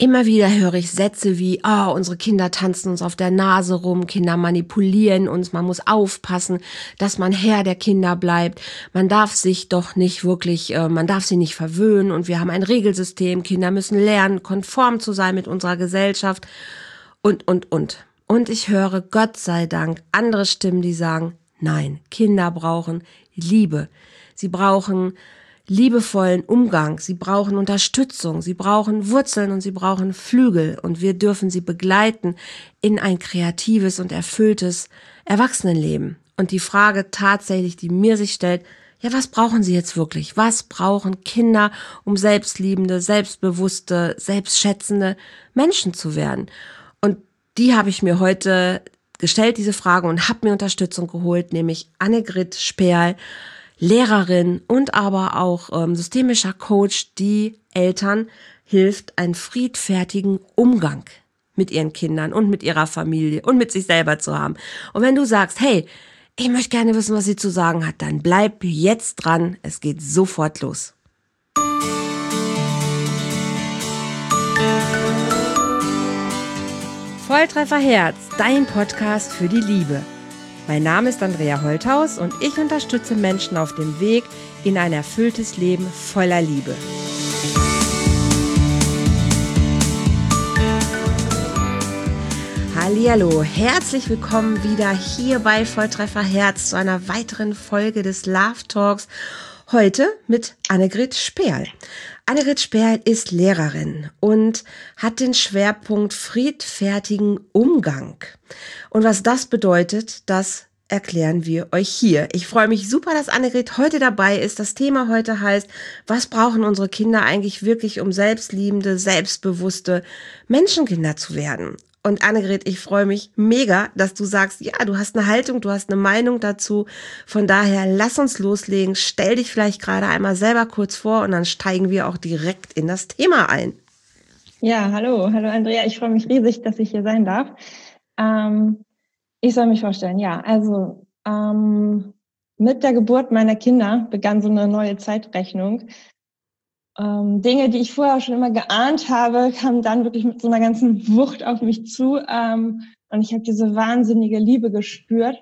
Immer wieder höre ich Sätze wie, unsere Kinder tanzen uns auf der Nase rum, Kinder manipulieren uns, man muss aufpassen, dass man Herr der Kinder bleibt. Man darf sich doch nicht wirklich, man darf sie nicht verwöhnen und wir haben ein Regelsystem, Kinder müssen lernen, konform zu sein mit unserer Gesellschaft und. Und ich höre, Gott sei Dank, andere Stimmen, die sagen, nein, Kinder brauchen Liebe. Sie brauchen liebevollen Umgang, sie brauchen Unterstützung, sie brauchen Wurzeln und sie brauchen Flügel und wir dürfen sie begleiten in ein kreatives und erfülltes Erwachsenenleben. Und die Frage tatsächlich, die mir sich stellt, ja, was brauchen sie jetzt wirklich? Was brauchen Kinder, um selbstliebende, selbstbewusste, selbstschätzende Menschen zu werden? Und die habe ich mir heute gestellt, diese Frage, und habe mir Unterstützung geholt, nämlich Annegret Sperl, Lehrerin und aber auch systemischer Coach, die Eltern hilft, einen friedfertigen Umgang mit ihren Kindern und mit ihrer Familie und mit sich selber zu haben. Und wenn du sagst, hey, ich möchte gerne wissen, was sie zu sagen hat, dann bleib jetzt dran. Es geht sofort los. Volltreffer Herz, dein Podcast für die Liebe. Mein Name ist Andrea Holthaus und ich unterstütze Menschen auf dem Weg in ein erfülltes Leben voller Liebe. Hallihallo, herzlich willkommen wieder hier bei Volltreffer Herz zu einer weiteren Folge des Love Talks. Heute mit Annegret Sperl. Annegret Sperl ist Lehrerin und hat den Schwerpunkt friedfertigen Umgang. Und was das bedeutet, das erklären wir euch hier. Ich freue mich super, dass Annegret heute dabei ist. Das Thema heute heißt, was brauchen unsere Kinder eigentlich wirklich, um selbstliebende, selbstbewusste Menschenkinder zu werden? Und Annegret, ich freue mich mega, dass du sagst, ja, du hast eine Haltung, du hast eine Meinung dazu. Von daher, lass uns loslegen. Stell dich vielleicht gerade einmal selber kurz vor und dann steigen wir auch direkt in das Thema ein. Ja, hallo Andrea. Ich freue mich riesig, dass ich hier sein darf. Ich soll mich vorstellen, ja. Also mit der Geburt meiner Kinder begann so eine neue Zeitrechnung. Dinge, die ich vorher schon immer geahnt habe, kamen dann wirklich mit so einer ganzen Wucht auf mich zu. Und ich habe diese wahnsinnige Liebe gespürt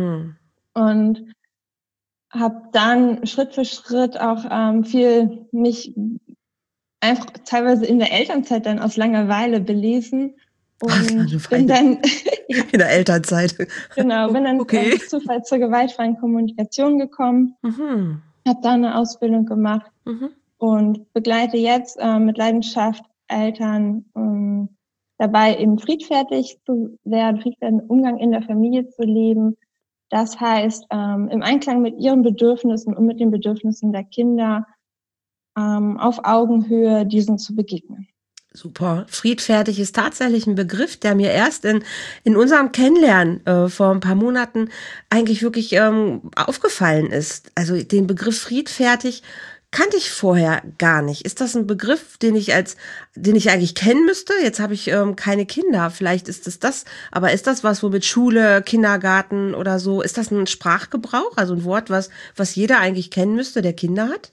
und habe dann Schritt für Schritt auch viel mich einfach teilweise in der Elternzeit dann aus Langeweile belesen. Und bin dann in der Elternzeit. Genau, bin dann durch Zufall zur gewaltfreien Kommunikation gekommen, habe da eine Ausbildung gemacht. Und begleite jetzt mit Leidenschaft Eltern dabei, eben friedfertig zu werden, friedfertigen Umgang in der Familie zu leben. Das heißt, im Einklang mit ihren Bedürfnissen und mit den Bedürfnissen der Kinder auf Augenhöhe diesen zu begegnen. Super. Friedfertig ist tatsächlich ein Begriff, der mir erst in unserem Kennenlernen vor ein paar Monaten eigentlich wirklich aufgefallen ist. Also den Begriff friedfertig kannte ich vorher gar nicht. Ist das ein Begriff, den ich eigentlich kennen müsste? Jetzt habe ich keine Kinder. Vielleicht ist es das. Aber ist das was, womit Schule, Kindergarten oder so, ist das ein Sprachgebrauch? Also ein Wort, was jeder eigentlich kennen müsste, der Kinder hat?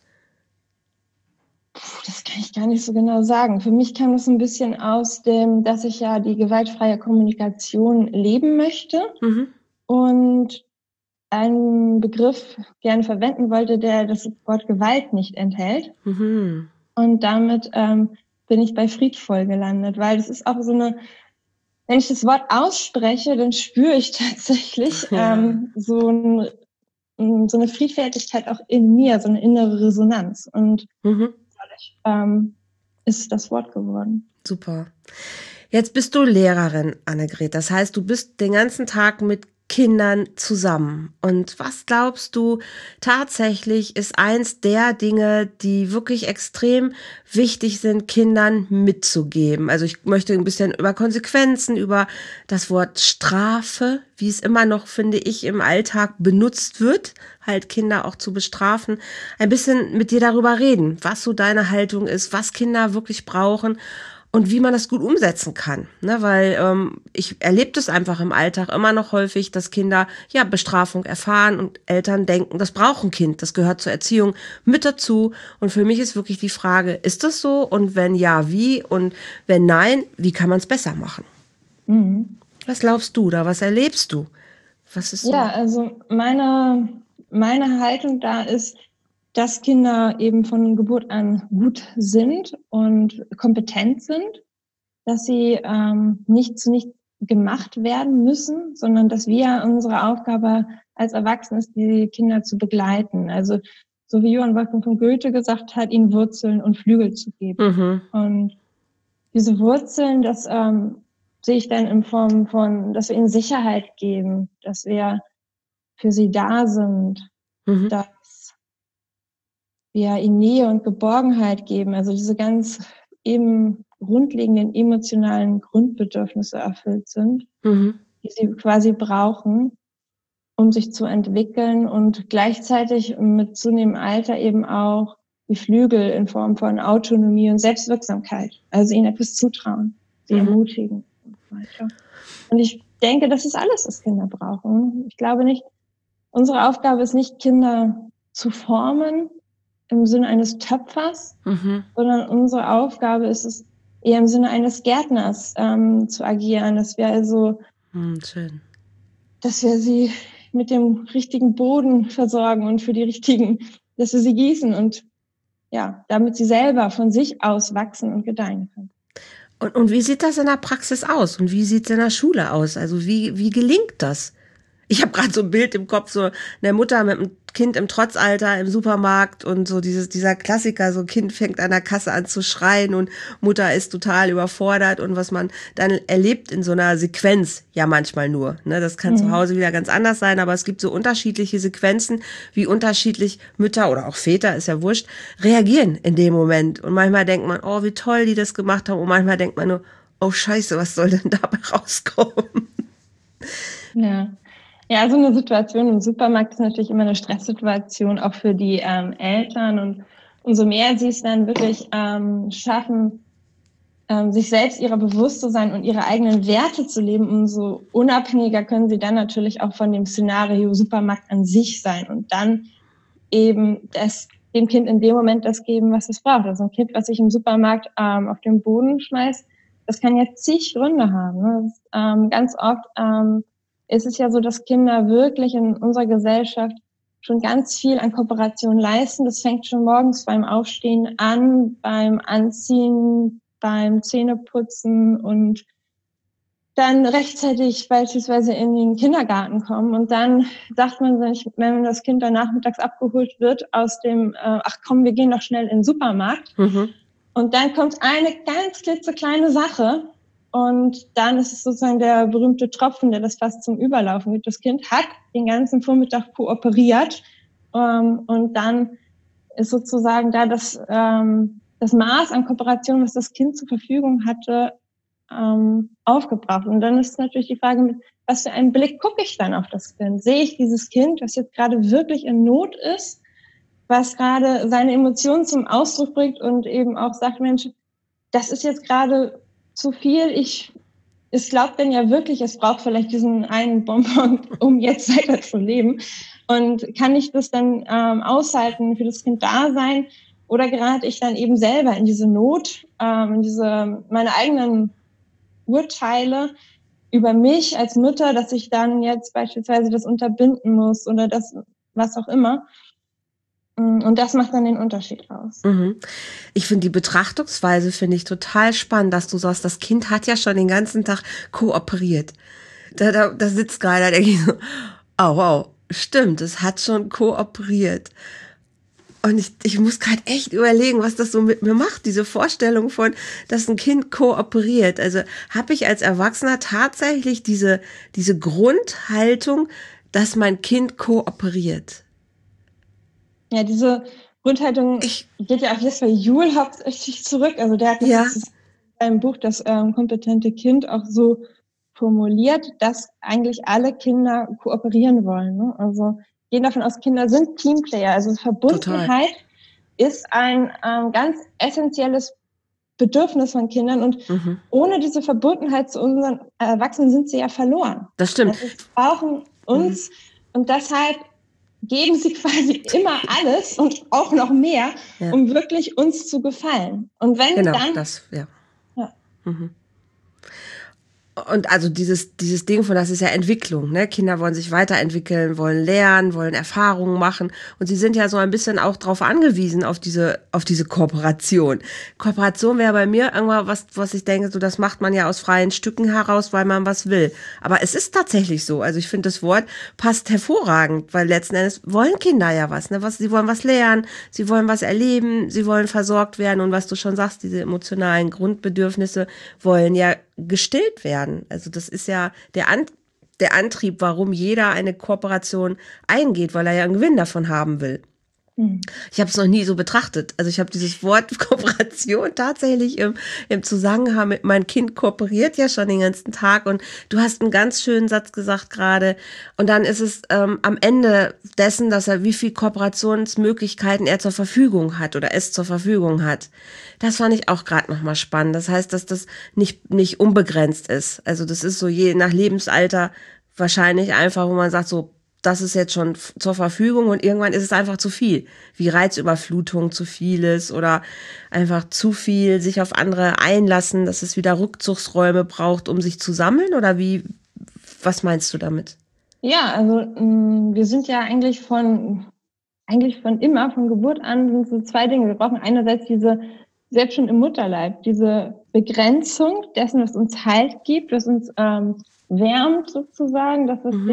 Das kann ich gar nicht so genau sagen. Für mich kam das ein bisschen aus dem, dass ich ja die gewaltfreie Kommunikation leben möchte und einen Begriff gerne verwenden wollte, der das Wort Gewalt nicht enthält. Und damit bin ich bei friedvoll gelandet, weil das ist auch so eine, wenn ich das Wort ausspreche, dann spüre ich tatsächlich so eine Friedfertigkeit auch in mir, so eine innere Resonanz. Und dadurch ist das Wort geworden. Super. Jetzt bist du Lehrerin, Annegret. Das heißt, du bist den ganzen Tag mit Kindern zusammen. Und was glaubst du tatsächlich ist eins der Dinge, die wirklich extrem wichtig sind, Kindern mitzugeben? Also ich möchte ein bisschen über Konsequenzen, über das Wort Strafe, wie es immer noch, finde ich, im Alltag benutzt wird, halt Kinder auch zu bestrafen, ein bisschen mit dir darüber reden, was so deine Haltung ist, was Kinder wirklich brauchen. und wie man das gut umsetzen kann, ne? Weil ich erlebe das einfach im Alltag immer noch häufig, dass Kinder ja Bestrafung erfahren und Eltern denken, das braucht ein Kind, das gehört zur Erziehung mit dazu. Und für mich ist wirklich die Frage, ist das so? Und wenn ja, wie? Und wenn nein, wie kann man es besser machen? Mhm. Was glaubst du da? Was erlebst du? Was ist so? Ja, also meine Haltung da ist, dass Kinder eben von Geburt an gut sind und kompetent sind, dass sie nicht zu nichts gemacht werden müssen, sondern dass wir unsere Aufgabe als Erwachsene ist, die Kinder zu begleiten. Also so wie Johann Wolfgang von Goethe gesagt hat, ihnen Wurzeln und Flügel zu geben. Mhm. Und diese Wurzeln, das sehe ich dann in Form von, dass wir ihnen Sicherheit geben, dass wir für sie da sind, dass wir ihnen Nähe und Geborgenheit geben, also diese ganz eben grundlegenden emotionalen Grundbedürfnisse erfüllt sind, die sie quasi brauchen, um sich zu entwickeln und gleichzeitig mit zunehmendem Alter eben auch die Flügel in Form von Autonomie und Selbstwirksamkeit, also ihnen etwas zutrauen, sie ermutigen und so weiter. Und ich denke, das ist alles, was Kinder brauchen. Ich glaube nicht, unsere Aufgabe ist nicht, Kinder zu formen im Sinne eines Töpfers, sondern unsere Aufgabe ist es, eher im Sinne eines Gärtners zu agieren, dass wir also, schön. dass wir sie mit dem richtigen Boden versorgen und für die richtigen, dass wir sie gießen und ja, damit sie selber von sich aus wachsen und gedeihen können. Und wie sieht das in der Praxis aus? Und wie sieht es in der Schule aus? Also wie gelingt das? Ich habe gerade so ein Bild im Kopf, so eine Mutter mit einem Kind im Trotzalter im Supermarkt und so dieser Klassiker, so Kind fängt an der Kasse an zu schreien und Mutter ist total überfordert und was man dann erlebt in so einer Sequenz, ja manchmal nur, ne, das kann zu Hause wieder ganz anders sein, aber es gibt so unterschiedliche Sequenzen, wie unterschiedlich Mütter oder auch Väter, ist ja wurscht, reagieren in dem Moment und manchmal denkt man, oh, wie toll die das gemacht haben und manchmal denkt man nur, oh Scheiße, was soll denn dabei rauskommen? Ja, so eine Situation im Supermarkt ist natürlich immer eine Stresssituation, auch für die Eltern. Und umso mehr sie es dann wirklich schaffen, sich selbst ihrer bewusst zu sein und ihre eigenen Werte zu leben, umso unabhängiger können sie dann natürlich auch von dem Szenario Supermarkt an sich sein und dann eben dem Kind in dem Moment das geben, was es braucht. Also ein Kind, was sich im Supermarkt auf den Boden schmeißt, das kann ja zig Gründe haben. Ne? Ganz oft ist es ja so, dass Kinder wirklich in unserer Gesellschaft schon ganz viel an Kooperation leisten. Das fängt schon morgens beim Aufstehen an, beim Anziehen, beim Zähneputzen und dann rechtzeitig beispielsweise in den Kindergarten kommen. Und dann sagt man sich, wenn das Kind dann nachmittags abgeholt wird aus dem, ach komm, wir gehen doch schnell in den Supermarkt. Und dann kommt eine ganz klitzekleine Sache. Und dann ist es sozusagen der berühmte Tropfen, der das fast zum Überlaufen gibt. Das Kind hat den ganzen Vormittag kooperiert. Und dann ist sozusagen da das Maß an Kooperation, was das Kind zur Verfügung hatte, aufgebracht. Und dann ist natürlich die Frage, was für einen Blick gucke ich dann auf das Kind? Sehe ich dieses Kind, was jetzt gerade wirklich in Not ist, was gerade seine Emotionen zum Ausdruck bringt und eben auch sagt, Mensch, das ist jetzt gerade zu viel, es glaubt denn ja wirklich, es braucht vielleicht diesen einen Bonbon, um jetzt weiter zu leben. Und kann ich das dann aushalten, für das Kind da sein? Oder gerate ich dann eben selber in diese Not, meine eigenen Urteile über mich als Mutter, dass ich dann jetzt beispielsweise das unterbinden muss oder das, was auch immer. Und das macht dann den Unterschied aus. Ich finde die Betrachtungsweise total spannend, dass du sagst, das Kind hat ja schon den ganzen Tag kooperiert. Da sitzt gerade, da denke ich so, oh wow, stimmt, es hat schon kooperiert. Und ich muss gerade echt überlegen, was das so mit mir macht, diese Vorstellung von, dass ein Kind kooperiert. Also habe ich als Erwachsener tatsächlich diese Grundhaltung, dass mein Kind kooperiert. Ja, diese Grundhaltung geht ja auf Jesper Juhl hauptsächlich zurück. Also der hat das in seinem Buch Das kompetente Kind auch so formuliert, dass eigentlich alle Kinder kooperieren wollen. Ne? Also gehen davon aus, Kinder sind Teamplayer. Also Verbundenheit ist ein ganz essentielles Bedürfnis von Kindern und ohne diese Verbundenheit zu unseren Erwachsenen sind sie ja verloren. Das stimmt. Also sie brauchen uns und deshalb geben sie quasi immer alles und auch noch mehr, um wirklich uns zu gefallen. Und wenn dann... Das, ja. Und also dieses Ding von, das ist ja Entwicklung, ne? Kinder wollen sich weiterentwickeln, wollen lernen, wollen Erfahrungen machen. Und sie sind ja so ein bisschen auch drauf angewiesen, auf diese Kooperation. Kooperation wäre bei mir irgendwann was ich denke, so, das macht man ja aus freien Stücken heraus, weil man was will. Aber es ist tatsächlich so. Also ich finde, das Wort passt hervorragend, weil letzten Endes wollen Kinder ja was, ne? Sie wollen was lernen, sie wollen was erleben, sie wollen versorgt werden. Und was du schon sagst, diese emotionalen Grundbedürfnisse wollen ja gestillt werden. Also das ist ja der Antrieb, warum jeder eine Kooperation eingeht, weil er ja einen Gewinn davon haben will. Ich habe es noch nie so betrachtet. Also ich habe dieses Wort Kooperation tatsächlich im Zusammenhang mit mein Kind kooperiert ja schon den ganzen Tag und du hast einen ganz schönen Satz gesagt gerade und dann ist es am Ende dessen, dass er wie viel Kooperationsmöglichkeiten er zur Verfügung hat oder es zur Verfügung hat. Das fand ich auch gerade nochmal spannend. Das heißt, dass das nicht unbegrenzt ist. Also das ist so je nach Lebensalter wahrscheinlich einfach, wo man sagt so, das ist jetzt schon zur Verfügung und irgendwann ist es einfach zu viel. Wie Reizüberflutung zu viel ist oder einfach zu viel sich auf andere einlassen, dass es wieder Rückzugsräume braucht, um sich zu sammeln oder was meinst du damit? Ja, also wir sind ja eigentlich von immer, von Geburt an sind so zwei Dinge. Wir brauchen einerseits selbst schon im Mutterleib, diese Begrenzung dessen, was uns Halt gibt, was uns wärmt sozusagen, dass es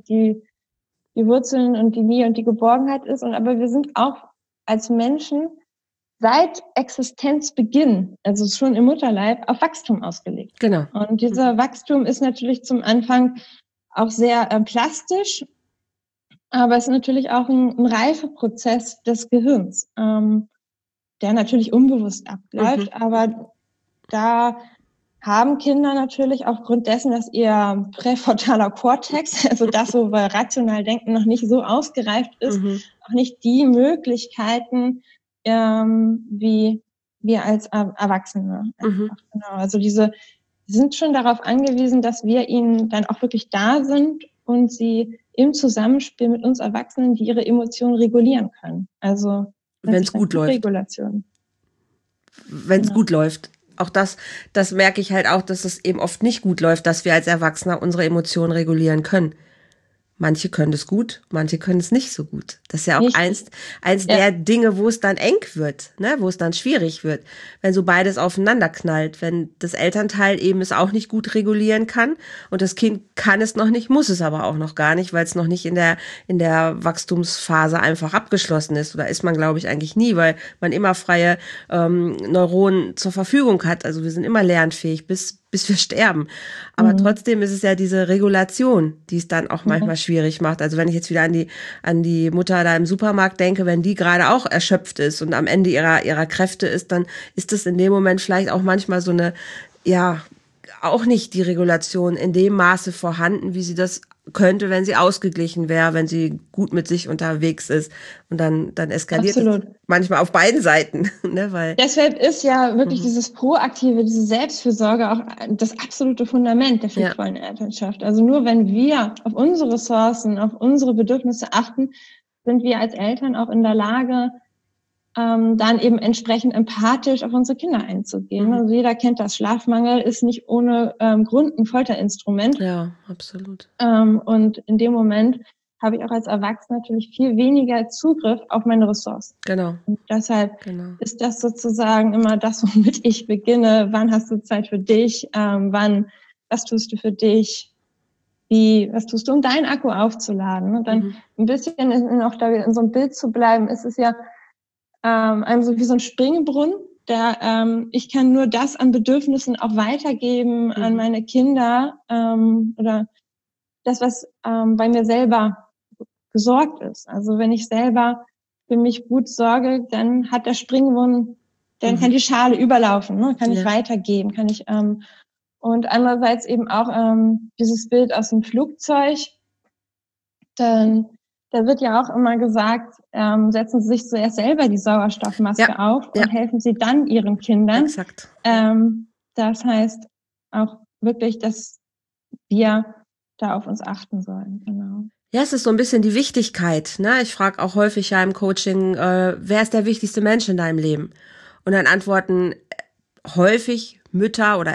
die Wurzeln und die Nähe und die Geborgenheit ist. Aber wir sind auch als Menschen seit Existenzbeginn, also schon im Mutterleib, auf Wachstum ausgelegt. Genau. Und dieser Wachstum ist natürlich zum Anfang auch sehr plastisch, aber es ist natürlich auch ein Reifeprozess des Gehirns, der natürlich unbewusst abläuft, aber da haben Kinder natürlich aufgrund dessen, dass ihr präfrontaler Kortex, also das, wo wir rational denken, noch nicht so ausgereift ist, auch nicht die Möglichkeiten, wie wir als Erwachsene. Genau. Also sind schon darauf angewiesen, dass wir ihnen dann auch wirklich da sind und sie im Zusammenspiel mit uns Erwachsenen, die ihre Emotionen regulieren können. Also wenn es gut läuft. Regulation. Wenn es gut läuft. Auch das merke ich halt auch, dass es eben oft nicht gut läuft, dass wir als Erwachsener unsere Emotionen regulieren können. Manche können es gut, manche können es nicht so gut. Das ist ja auch eins der Dinge, wo es dann eng wird, ne, wo es dann schwierig wird, wenn so beides aufeinander knallt, wenn das Elternteil eben es auch nicht gut regulieren kann und das Kind kann es noch nicht, muss es aber auch noch gar nicht, weil es noch nicht in der Wachstumsphase einfach abgeschlossen ist. Oder ist man, glaube ich, eigentlich nie, weil man immer freie Neuronen zur Verfügung hat. Also wir sind immer lernfähig, bis wir sterben. Aber trotzdem ist es ja diese Regulation, die es dann auch manchmal schwierig macht. Also wenn ich jetzt wieder an die Mutter da im Supermarkt denke, wenn die gerade auch erschöpft ist und am Ende ihrer Kräfte ist, dann ist das in dem Moment vielleicht auch manchmal so eine, ja, auch nicht die Regulation in dem Maße vorhanden, wie sie das könnte, wenn sie ausgeglichen wäre, wenn sie gut mit sich unterwegs ist. Und dann eskaliert es manchmal auf beiden Seiten. Ne? Weil deshalb ist ja wirklich dieses Proaktive, diese Selbstfürsorge auch das absolute Fundament der friedvollen Elternschaft. Also nur wenn wir auf unsere Ressourcen, auf unsere Bedürfnisse achten, sind wir als Eltern auch in der Lage, dann eben entsprechend empathisch auf unsere Kinder einzugehen. Also jeder kennt das. Schlafmangel ist nicht ohne Grund ein Folterinstrument. Ja, absolut. Und in dem Moment habe ich auch als Erwachsener natürlich viel weniger Zugriff auf meine Ressourcen. Genau. Und deshalb ist das sozusagen immer das, womit ich beginne. Wann hast du Zeit für dich? Was tust du für dich? Was tust du, um deinen Akku aufzuladen? Und dann ein bisschen auch da wieder in so einem Bild zu bleiben, ist es ja einem so wie so ein Springbrunnen, ich kann nur das an Bedürfnissen auch weitergeben an meine Kinder oder das, was bei mir selber gesorgt ist. Also wenn ich selber für mich gut sorge, dann hat der Springbrunnen, dann kann die Schale überlaufen, ne? Kann ich weitergeben, kann ich und andererseits eben auch dieses Bild aus dem Flugzeug, dann da wird ja auch immer gesagt, setzen Sie sich zuerst selber die Sauerstoffmaske auf und helfen Sie dann Ihren Kindern. Exakt. Das heißt auch wirklich, dass wir da auf uns achten sollen. Genau. Ja, es ist so ein bisschen die Wichtigkeit, ne? Ich frage auch häufig ja im Coaching, wer ist der wichtigste Mensch in deinem Leben? Und dann antworten häufig Mütter oder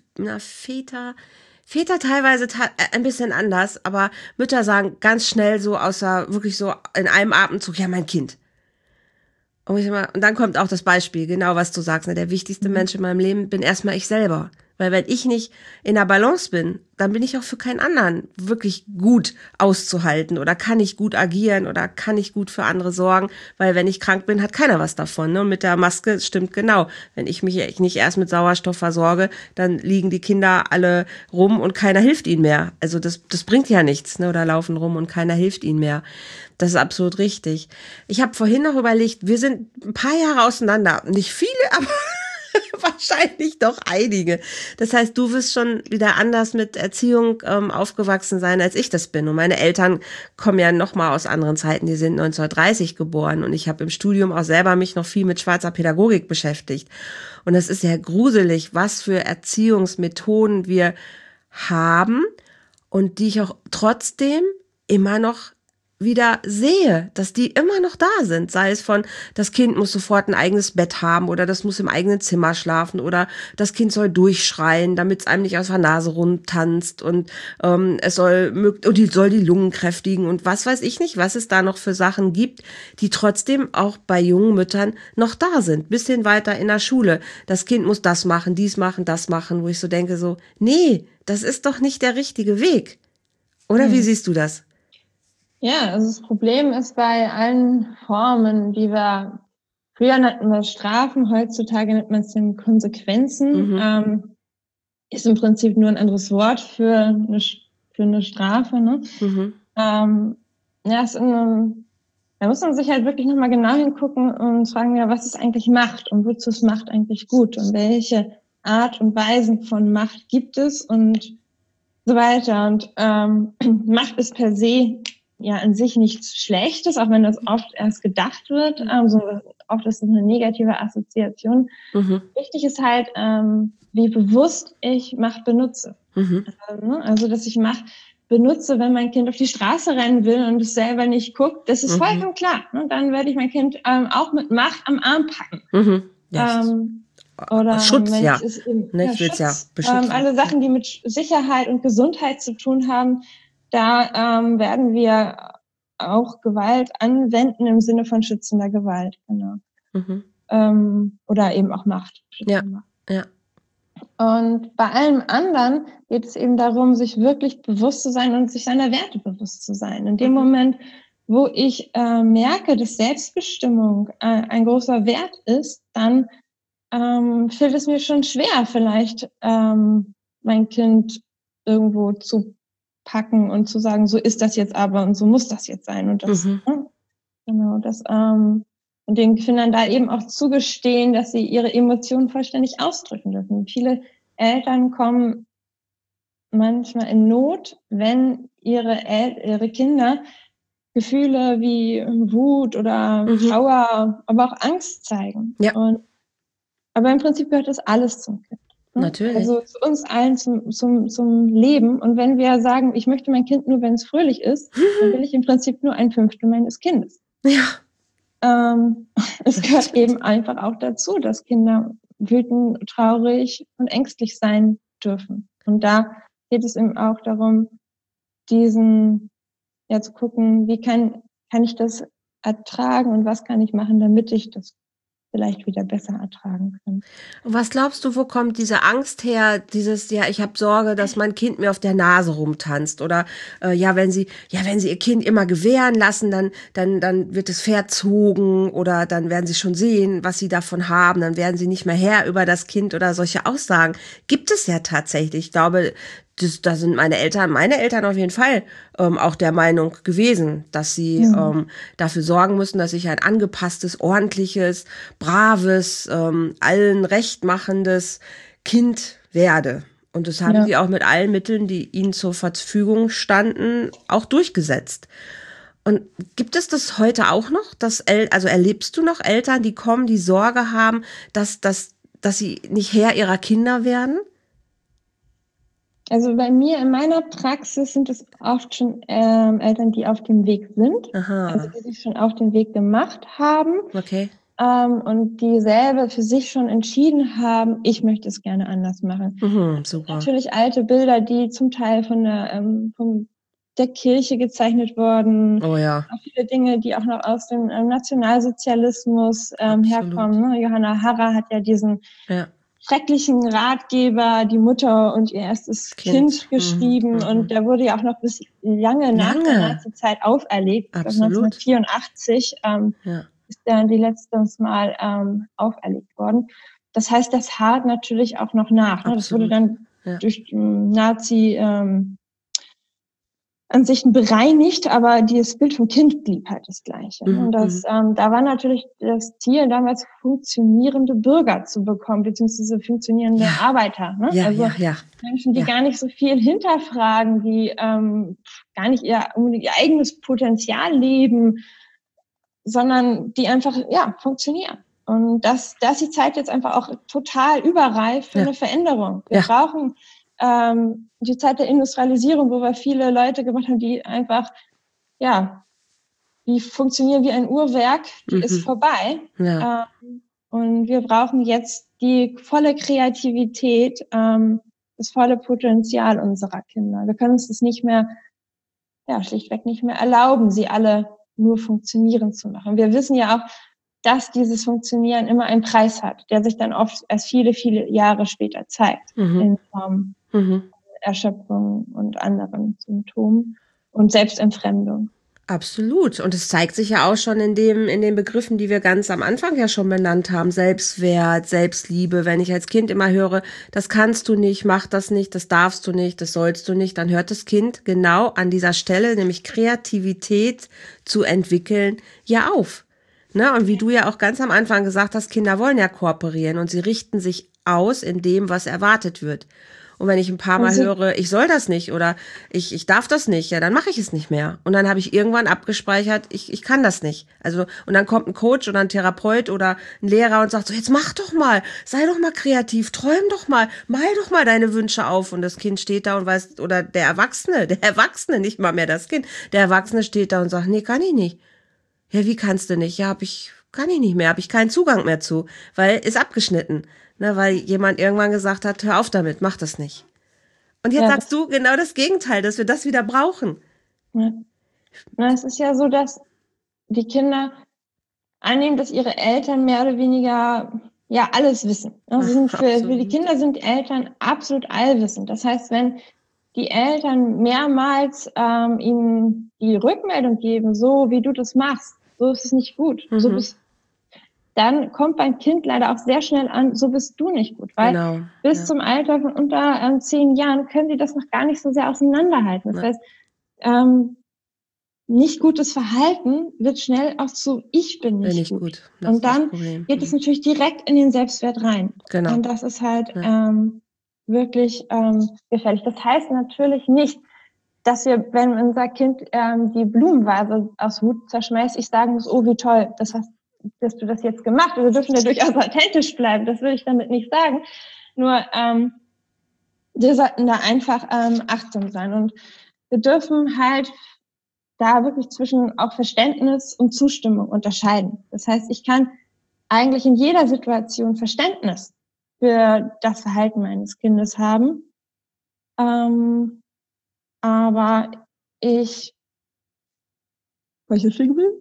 Väter. Väter teilweise ein bisschen anders, aber Mütter sagen ganz schnell so wirklich so in einem Atemzug, ja, mein Kind. Und dann kommt auch das Beispiel, genau was du sagst, ne? Der wichtigste Mensch in meinem Leben bin erstmal ich selber. Weil wenn ich nicht in der Balance bin, dann bin ich auch für keinen anderen wirklich gut auszuhalten oder kann ich gut agieren oder kann ich gut für andere sorgen, weil wenn ich krank bin, hat keiner was davon. Ne? Und mit der Maske stimmt genau. Wenn ich mich nicht erst mit Sauerstoff versorge, dann liegen die Kinder alle rum und keiner hilft ihnen mehr. Also das bringt ja nichts, ne? Oder laufen rum und keiner hilft ihnen mehr. Das ist absolut richtig. Ich habe vorhin noch überlegt, wir sind ein paar Jahre auseinander. Nicht viele, aber wahrscheinlich doch einige. Das heißt, du wirst schon wieder anders mit Erziehung aufgewachsen sein, als ich das bin. Und meine Eltern kommen ja noch mal aus anderen Zeiten. Die sind 1930 geboren. Und ich habe im Studium auch selber mich noch viel mit schwarzer Pädagogik beschäftigt. Und das ist ja gruselig, was für Erziehungsmethoden wir haben und die ich auch trotzdem immer noch wieder sehe, dass die immer noch da sind, sei es von, das Kind muss sofort ein eigenes Bett haben oder das muss im eigenen Zimmer schlafen oder das Kind soll durchschreien, damit es einem nicht aus der Nase rumtanzt und es soll die Lungen kräftigen und was weiß ich nicht, was es da noch für Sachen gibt, die trotzdem auch bei jungen Müttern noch da sind, bisschen weiter in der Schule. Das Kind muss das machen, dies machen, das machen, wo ich so denke so, nee, das ist doch nicht der richtige Weg. Oder wie siehst du das? Ja, also das Problem ist bei allen Formen, früher nannten wir Strafen, heutzutage nennt man es dann Konsequenzen, ist im Prinzip nur ein anderes Wort für eine Strafe, ne? Da muss man sich halt wirklich nochmal genau hingucken und fragen, ja, was ist eigentlich Macht und wozu ist Macht eigentlich gut und welche Art und Weisen von Macht gibt es und so weiter. Und Macht ist per se ja an sich nichts Schlechtes, auch wenn das oft erst gedacht wird. Oft ist es eine negative Assoziation. Wichtig ist halt, wie bewusst ich Macht benutze. Also, dass ich Macht benutze, wenn mein Kind auf die Straße rennen will und es selber nicht guckt, das ist vollkommen klar. Ne? Dann werde ich mein Kind auch mit Macht am Arm packen. Oder Schutz, wenn ja. es eben, Schutz, ja, beschützen. Alle Sachen, die mit Sicherheit und Gesundheit zu tun haben, da werden wir auch Gewalt anwenden im Sinne von schützender Gewalt, genau. Oder eben auch Macht. Ja. Und bei allem anderen geht es eben darum, sich wirklich bewusst zu sein und sich seiner Werte bewusst zu sein. In dem Moment, wo ich merke, dass Selbstbestimmung ein großer Wert ist, dann fällt es mir schon schwer, vielleicht mein Kind irgendwo zu packen und zu sagen, so ist das jetzt aber und so muss das jetzt sein. Und das, und den Kindern da eben auch zugestehen, dass sie ihre Emotionen vollständig ausdrücken dürfen. Viele Eltern kommen manchmal in Not, wenn ihre Kinder Gefühle wie Wut oder Trauer, aber auch Angst zeigen. Ja. Aber im Prinzip gehört das alles zum Kind. Ne? Natürlich. Also zu uns allen zum Leben. Und wenn wir sagen, ich möchte mein Kind nur, wenn es fröhlich ist, dann will ich im Prinzip nur ein Fünftel meines Kindes. Ja. Es gehört eben einfach auch dazu, dass Kinder wütend, traurig und ängstlich sein dürfen. Und da geht es eben auch darum, zu gucken, wie kann ich das ertragen und was kann ich machen, damit ich das vielleicht wieder besser ertragen kann. Und was glaubst du, wo kommt diese Angst her, ich habe Sorge, dass mein Kind mir auf der Nase rumtanzt oder wenn sie ihr Kind immer gewähren lassen, dann wird es verzogen oder dann werden sie schon sehen, was sie davon haben, dann werden sie nicht mehr Herr über das Kind oder solche Aussagen. Gibt es ja tatsächlich. Ich glaube, da sind meine Eltern auf jeden Fall auch der Meinung gewesen, dass sie dafür sorgen müssen, dass ich ein angepasstes, ordentliches, braves, allen recht machendes Kind werde. Und das haben sie auch mit allen Mitteln, die ihnen zur Verfügung standen, auch durchgesetzt. Und gibt es das heute auch noch? Also erlebst du noch Eltern, die kommen, die Sorge haben, dass sie nicht Herr ihrer Kinder werden? Also bei mir in meiner Praxis sind es oft schon Eltern, die auf dem Weg sind, also die sich schon auf den Weg gemacht haben. Okay. Und die selber für sich schon entschieden haben, ich möchte es gerne anders machen. Super. Natürlich alte Bilder, die zum Teil von der Kirche gezeichnet wurden. Oh ja. Auch viele Dinge, die auch noch aus dem Nationalsozialismus herkommen. Ne? Johanna Harrer hat ja diesen schrecklichen Ratgeber, die Mutter und ihr erstes Kind geschrieben. Und der wurde ja auch noch bis lange nach der Nazi-Zeit auferlegt. Absolut. 1984 ist dann die letztes Mal auferlegt worden. Das heißt, das hart natürlich auch noch nach. Ne? Das wurde dann durch Nazi Ansichten bereinigt, aber das Bild vom Kind blieb halt das Gleiche. Und da war natürlich das Ziel, damals funktionierende Bürger zu bekommen, beziehungsweise funktionierende Arbeiter. Ne? Menschen, die gar nicht so viel hinterfragen, die gar nicht ihr eigenes Potenzial leben, sondern die einfach, funktionieren. Und da ist die Zeit jetzt einfach auch total überreif für eine Veränderung. Wir brauchen die Zeit der Industrialisierung, wo wir viele Leute gemacht haben, die einfach, die funktionieren wie ein Uhrwerk, die ist vorbei. Und wir brauchen jetzt die volle Kreativität, das volle Potenzial unserer Kinder. Wir können uns das nicht mehr, schlichtweg nicht mehr erlauben, sie alle nur funktionieren zu machen. Wir wissen ja auch, dass dieses Funktionieren immer einen Preis hat, der sich dann oft erst viele, viele Jahre später zeigt, in Form Erschöpfung und anderen Symptomen und Selbstentfremdung. Absolut. Und es zeigt sich ja auch schon in den Begriffen, die wir ganz am Anfang ja schon benannt haben. Selbstwert, Selbstliebe. Wenn ich als Kind immer höre, das kannst du nicht, mach das nicht, das darfst du nicht, das sollst du nicht, dann hört das Kind genau an dieser Stelle, nämlich Kreativität zu entwickeln, ja auf. Ne? Und wie du ja auch ganz am Anfang gesagt hast, Kinder wollen ja kooperieren und sie richten sich aus in dem, was erwartet wird. Und wenn ich ein paar Mal höre, ich soll das nicht oder ich darf das nicht, dann mache ich es nicht mehr. Und dann habe ich irgendwann abgespeichert, ich kann das nicht. Also, und dann kommt ein Coach oder ein Therapeut oder ein Lehrer und sagt so, jetzt mach doch mal, sei doch mal kreativ, träum doch mal, mal doch mal deine Wünsche auf. Und das Kind steht da und weiß, oder der Erwachsene, nicht mal mehr das Kind, der Erwachsene steht da und sagt, nee, kann ich nicht. Ja, wie kannst du nicht? Ja, kann ich nicht mehr, habe ich keinen Zugang mehr zu, weil ist abgeschnitten. Ne, weil jemand irgendwann gesagt hat, hör auf damit, mach das nicht. Und jetzt sagst du genau das Gegenteil, dass wir das wieder brauchen. Ja. Na, es ist ja so, dass die Kinder annehmen, dass ihre Eltern mehr oder weniger alles wissen. Also für die Kinder sind Eltern absolut allwissend. Das heißt, wenn die Eltern mehrmals ihnen die Rückmeldung geben, so wie du das machst, so ist es nicht gut, dann kommt beim Kind leider auch sehr schnell an, so bist du nicht gut. Weil bis zum Alter von unter 10 Jahren können sie das noch gar nicht so sehr auseinanderhalten. Das heißt, nicht gutes Verhalten wird schnell auch zu ich bin nicht gut. Und dann geht es natürlich direkt in den Selbstwert rein. Genau. Und das ist halt wirklich gefährlich. Das heißt natürlich nicht, dass wir, wenn unser Kind die Blumenvase aus Wut zerschmeißt, ich sagen muss, oh wie toll, dass du das jetzt gemacht hast. Wir dürfen ja durchaus authentisch bleiben, das will ich damit nicht sagen. Nur wir sollten da einfach achtsam sein. Und wir dürfen halt da wirklich zwischen auch Verständnis und Zustimmung unterscheiden. Das heißt, ich kann eigentlich in jeder Situation Verständnis für das Verhalten meines Kindes haben. Aber weil ich das stehen will?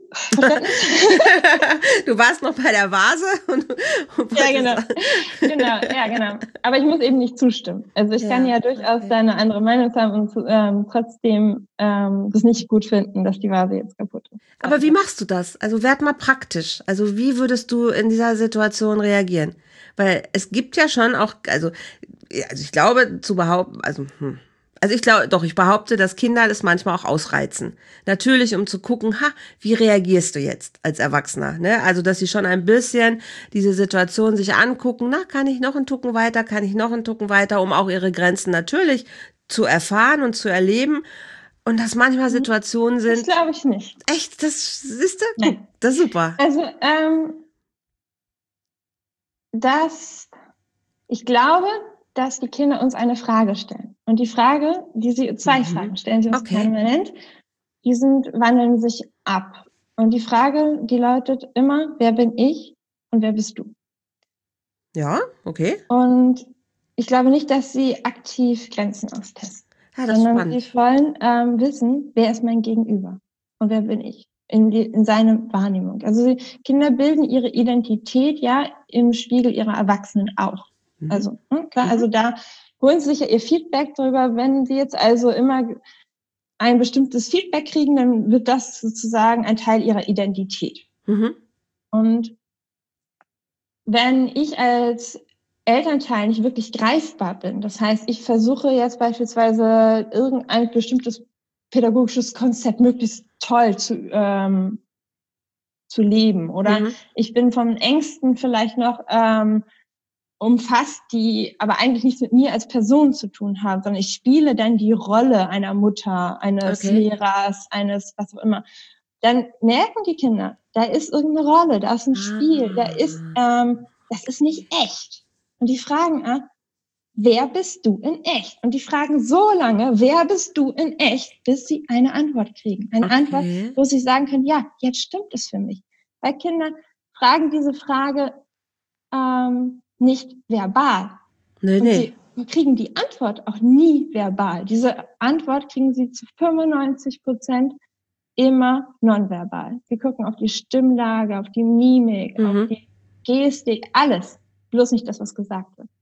Du warst noch bei der Vase. Genau. Aber ich muss eben nicht zustimmen. Also ich kann ja durchaus eine andere Meinung haben und trotzdem das nicht gut finden, dass die Vase jetzt kaputt ist. Aber wie machst du das? Also werd mal praktisch. Also wie würdest du in dieser Situation reagieren? Weil es gibt ja schon auch, also ich glaube zu behaupten, ich behaupte, dass Kinder das manchmal auch ausreizen. Natürlich, um zu gucken, wie reagierst du jetzt als Erwachsener? Ne? Also, dass sie schon ein bisschen diese Situation sich angucken, kann ich noch einen Tucken weiter, um auch ihre Grenzen natürlich zu erfahren und zu erleben. Und dass manchmal Situationen sind. Das glaube ich nicht. Echt? Das siehst du? Nein. Das ist super. Also, ich glaube, dass die Kinder uns eine Frage stellen. Und die Frage, zwei Fragen stellen sie uns permanent, wandeln sich ab. Und die Frage, die lautet immer, wer bin ich und wer bist du? Ja, okay. Und ich glaube nicht, dass sie aktiv Grenzen austesten. Ja, das sondern sie wollen wissen, wer ist mein Gegenüber und wer bin ich in seiner Wahrnehmung. Also Kinder bilden ihre Identität ja im Spiegel ihrer Erwachsenen auch. Also klar, also da holen sie sich ja ihr Feedback darüber. Wenn sie jetzt also immer ein bestimmtes Feedback kriegen, dann wird das sozusagen ein Teil ihrer Identität. Und wenn ich als Elternteil nicht wirklich greifbar bin, das heißt, ich versuche jetzt beispielsweise irgendein bestimmtes pädagogisches Konzept möglichst toll zu leben, oder ich bin von Ängsten vielleicht noch umfasst, die aber eigentlich nichts mit mir als Person zu tun haben, sondern ich spiele dann die Rolle einer Mutter, eines Lehrers, eines was auch immer. Dann merken die Kinder, da ist irgendeine Rolle, da ist ein Spiel, das ist nicht echt. Und die fragen, wer bist du in echt? Und die fragen so lange, wer bist du in echt, bis sie eine Antwort kriegen. Eine Antwort, wo sie sagen können, ja, jetzt stimmt es für mich. Weil Kinder fragen diese Frage nicht verbal. Sie kriegen die Antwort auch nie verbal. Diese Antwort kriegen sie zu 95% immer nonverbal. Sie gucken auf die Stimmlage, auf die Mimik, auf die Gestik, alles. Bloß nicht das, was gesagt wird.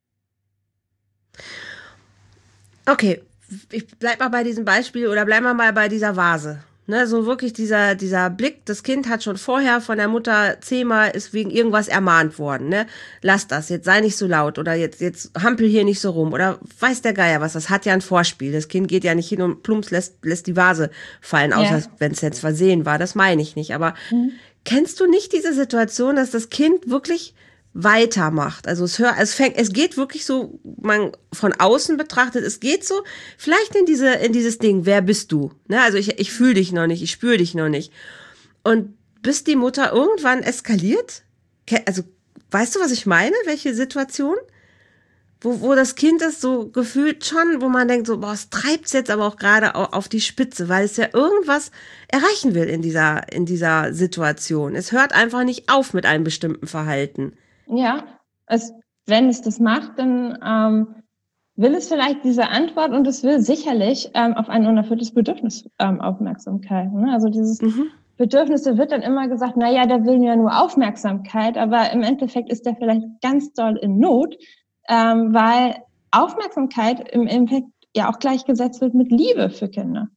Okay, ich bleib mal bei diesem Beispiel oder bleib mal bei dieser Vase. Ne, so wirklich dieser Blick, das Kind hat schon vorher von der Mutter 10-mal ist wegen irgendwas ermahnt worden, ne? Lass das, jetzt sei nicht so laut oder jetzt hampel hier nicht so rum oder weiß der Geier was, das hat ja ein Vorspiel. Das Kind geht ja nicht hin und plumps lässt die Vase fallen, außer wenn es jetzt versehen war, das meine ich nicht. Aber kennst du nicht diese Situation, dass das Kind wirklich weitermacht? Also es geht wirklich so, man von außen betrachtet, es geht so vielleicht in dieses Ding, wer bist du? Ne? Also ich fühle dich noch nicht, ich spüre dich noch nicht. Und bis die Mutter irgendwann eskaliert, also weißt du, was ich meine? Welche Situation? Wo das Kind ist so gefühlt schon, wo man denkt so, boah, es treibt's jetzt aber auch gerade auf die Spitze, weil es ja irgendwas erreichen will in dieser Situation. Es hört einfach nicht auf mit einem bestimmten Verhalten. Ja, wenn es das macht, dann will es vielleicht diese Antwort und es will sicherlich auf ein unerfülltes Bedürfnis Aufmerksamkeit. Ne? Also dieses Bedürfnisse wird dann immer gesagt, naja, der will ja nur Aufmerksamkeit, aber im Endeffekt ist der vielleicht ganz doll in Not, weil Aufmerksamkeit im Endeffekt ja auch gleichgesetzt wird mit Liebe für Kinder.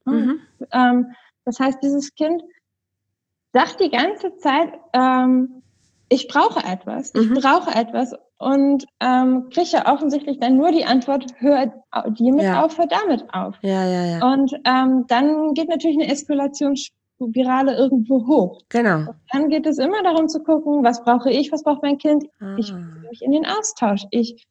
Das heißt, dieses Kind sagt die ganze Zeit, ich brauche etwas und kriege ja offensichtlich dann nur die Antwort, hör hiermit auf, hör damit auf. Ja. Und dann geht natürlich eine Eskalationsspirale irgendwo hoch. Genau. Und dann geht es immer darum zu gucken, was brauche ich, was braucht mein Kind. Ich bin mich in den Austausch. Ich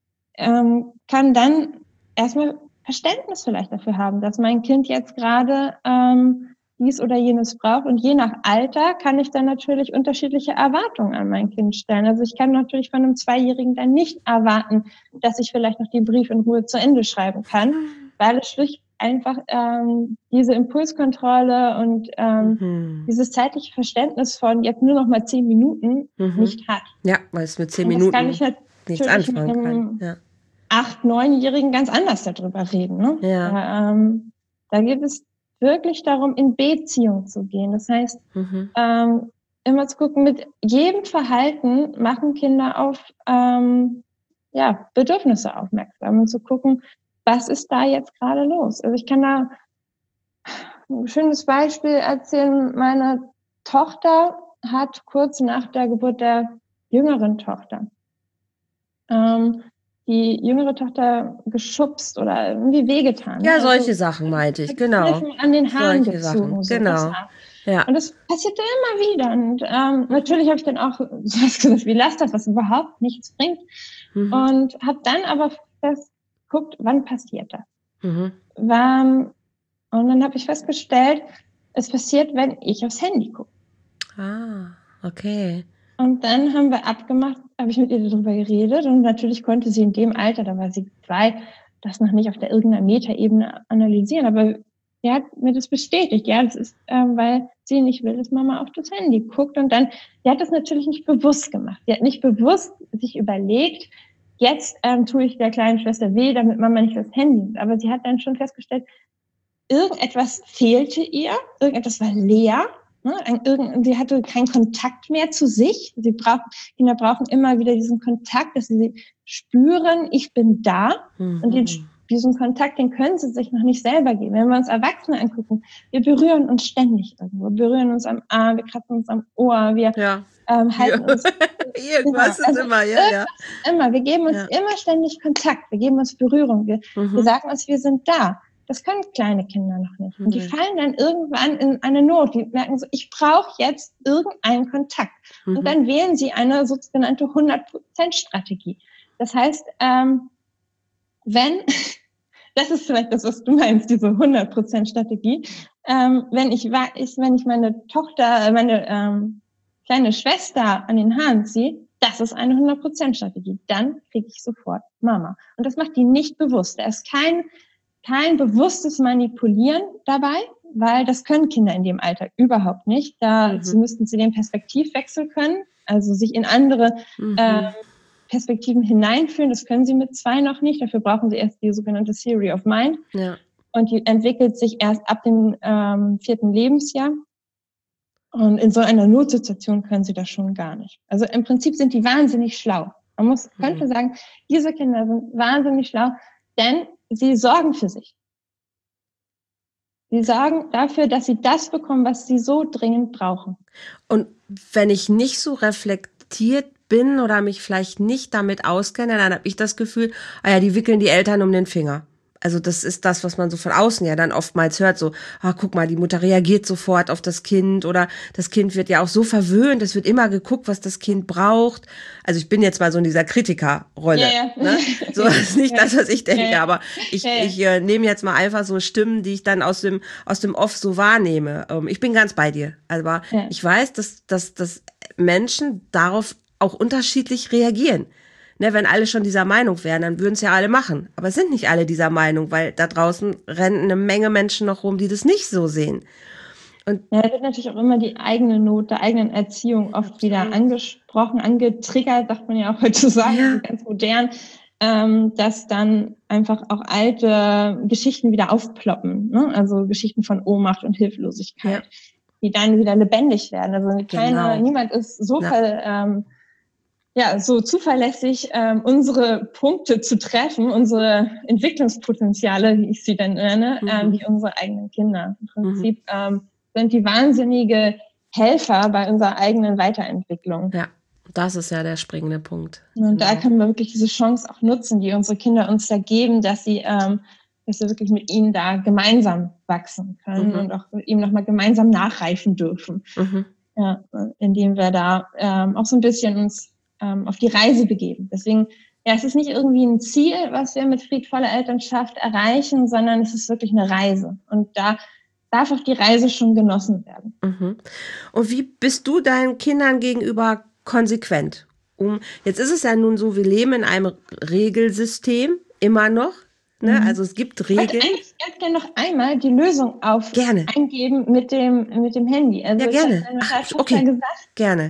kann dann erstmal Verständnis vielleicht dafür haben, dass mein Kind jetzt gerade dies oder jenes braucht. Und je nach Alter kann ich dann natürlich unterschiedliche Erwartungen an mein Kind stellen. Also ich kann natürlich von einem 2-Jährigen dann nicht erwarten, dass ich vielleicht noch den Brief in Ruhe zu Ende schreiben kann, weil es schlicht einfach diese Impulskontrolle und dieses zeitliche Verständnis von jetzt nur noch mal 10 Minuten nicht hat. Ja, weil es mit 10 Minuten kann ich nichts anfangen kann. Ja. 8-, 9-Jährigen ganz anders darüber reden. Ne? Ja. Da geht es wirklich darum, in Beziehung zu gehen. Das heißt, immer zu gucken, mit jedem Verhalten machen Kinder auf Bedürfnisse aufmerksam und zu gucken, was ist da jetzt gerade los? Also ich kann da ein schönes Beispiel erzählen. Meine Tochter hat kurz nach der Geburt der jüngeren Tochter die jüngere Tochter geschubst oder irgendwie wehgetan. Ja, also, solche Sachen meinte ich, genau. An den Haaren gezogen. So, genau. Ja. Und das passierte immer wieder. Und natürlich habe ich dann auch sowas gesagt, wie lass das, was überhaupt nichts bringt. Und habe dann aber festgeguckt, wann passiert das? Und Und dann habe ich festgestellt, es passiert, wenn ich aufs Handy gucke. Ah, okay. Und dann haben wir abgemacht, habe ich mit ihr darüber geredet und natürlich konnte sie in dem Alter, da war sie 2, das noch nicht auf der irgendeiner Metaebene analysieren, aber sie hat mir das bestätigt, ja, das ist, weil sie nicht will, dass Mama auf das Handy guckt und dann, sie hat das natürlich nicht bewusst gemacht, sie hat nicht bewusst sich überlegt, jetzt tue ich der kleinen Schwester weh, damit Mama nicht das Handy nimmt, aber sie hat dann schon festgestellt, irgendetwas fehlte ihr, irgendetwas war leer. Sie hatte keinen Kontakt mehr zu sich. Kinder brauchen immer wieder diesen Kontakt, dass sie spüren, ich bin da. Mhm. Und diesen Kontakt, den können sie sich noch nicht selber geben. Wenn wir uns Erwachsene angucken, wir berühren uns ständig irgendwo. Wir berühren uns am Arm, wir kratzen uns am Ohr, wir halten uns. Irgendwas ist immer, immer. Wir geben uns immer ständig Kontakt. Wir geben uns Berührung. Wir sagen uns, wir sind da. Das können kleine Kinder noch nicht. Und die fallen dann irgendwann in eine Not. Die merken so, ich brauche jetzt irgendeinen Kontakt. Und dann wählen sie eine sogenannte 100%-Strategie. Das heißt, das ist vielleicht das, was du meinst, diese 100%-Strategie. Wenn ich meine Tochter, meine kleine Schwester an den Haaren ziehe, das ist eine 100%-Strategie. Dann kriege ich sofort Mama. Und das macht die nicht bewusst. Da ist kein bewusstes Manipulieren dabei, weil das können Kinder in dem Alter überhaupt nicht. Dazu müssten sie den Perspektivwechsel können, also sich in andere Perspektiven hineinführen. Das können sie mit 2 noch nicht. Dafür brauchen sie erst die sogenannte Theory of Mind. Ja. Und die entwickelt sich erst ab dem 4. Lebensjahr. Und in so einer Notsituation können sie das schon gar nicht. Also im Prinzip sind die wahnsinnig schlau. Könnte sagen, diese Kinder sind wahnsinnig schlau, denn sie sorgen für sich. Sie sorgen dafür, dass sie das bekommen, was sie so dringend brauchen. Und wenn ich nicht so reflektiert bin oder mich vielleicht nicht damit auskenne, dann habe ich das Gefühl, die wickeln die Eltern um den Finger. Also das ist das, was man so von außen ja dann oftmals hört, so, guck mal, die Mutter reagiert sofort auf das Kind oder das Kind wird ja auch so verwöhnt, es wird immer geguckt, was das Kind braucht. Also ich bin jetzt mal so in dieser Kritikerrolle. Ja. Ne? So ist nicht das, was ich denke, aber ich nehme jetzt mal einfach so Stimmen, die ich dann aus dem Off so wahrnehme. Ich bin ganz bei dir, aber ich weiß, dass Menschen darauf auch unterschiedlich reagieren. Ne, wenn alle schon dieser Meinung wären, dann würden es ja alle machen. Aber es sind nicht alle dieser Meinung, weil da draußen rennen eine Menge Menschen noch rum, die das nicht so sehen. Und da wird natürlich auch immer die eigene Not der eigenen Erziehung oft wieder angesprochen, angetriggert, sagt man ja auch heutzutage, ganz modern, dass dann einfach auch alte Geschichten wieder aufploppen. Ne? Also Geschichten von Ohnmacht und Hilflosigkeit, die dann wieder lebendig werden. Also niemand ist so so zuverlässig unsere Punkte zu treffen, unsere Entwicklungspotenziale, wie ich sie dann nenne, wie unsere eigenen Kinder. Im Prinzip sind die wahnsinnige Helfer bei unserer eigenen Weiterentwicklung. Ja, das ist ja der springende Punkt. Und da können wir wirklich diese Chance auch nutzen, die unsere Kinder uns da geben, dass wir wirklich mit ihnen da gemeinsam wachsen können und auch mit ihm nochmal gemeinsam nachreifen dürfen. Ja, indem wir da auch so ein bisschen uns auf die Reise begeben. Deswegen, es ist nicht irgendwie ein Ziel, was wir mit friedvoller Elternschaft erreichen, sondern es ist wirklich eine Reise. Und da darf auch die Reise schon genossen werden. Und wie bist du deinen Kindern gegenüber konsequent? Jetzt ist es ja nun so, wir leben in einem Regelsystem, immer noch. Ne? Also es gibt Regeln. Ich würde eigentlich ganz gerne noch einmal die Lösung eingeben mit dem Handy. Also gerne. Ich habe gesagt, gerne,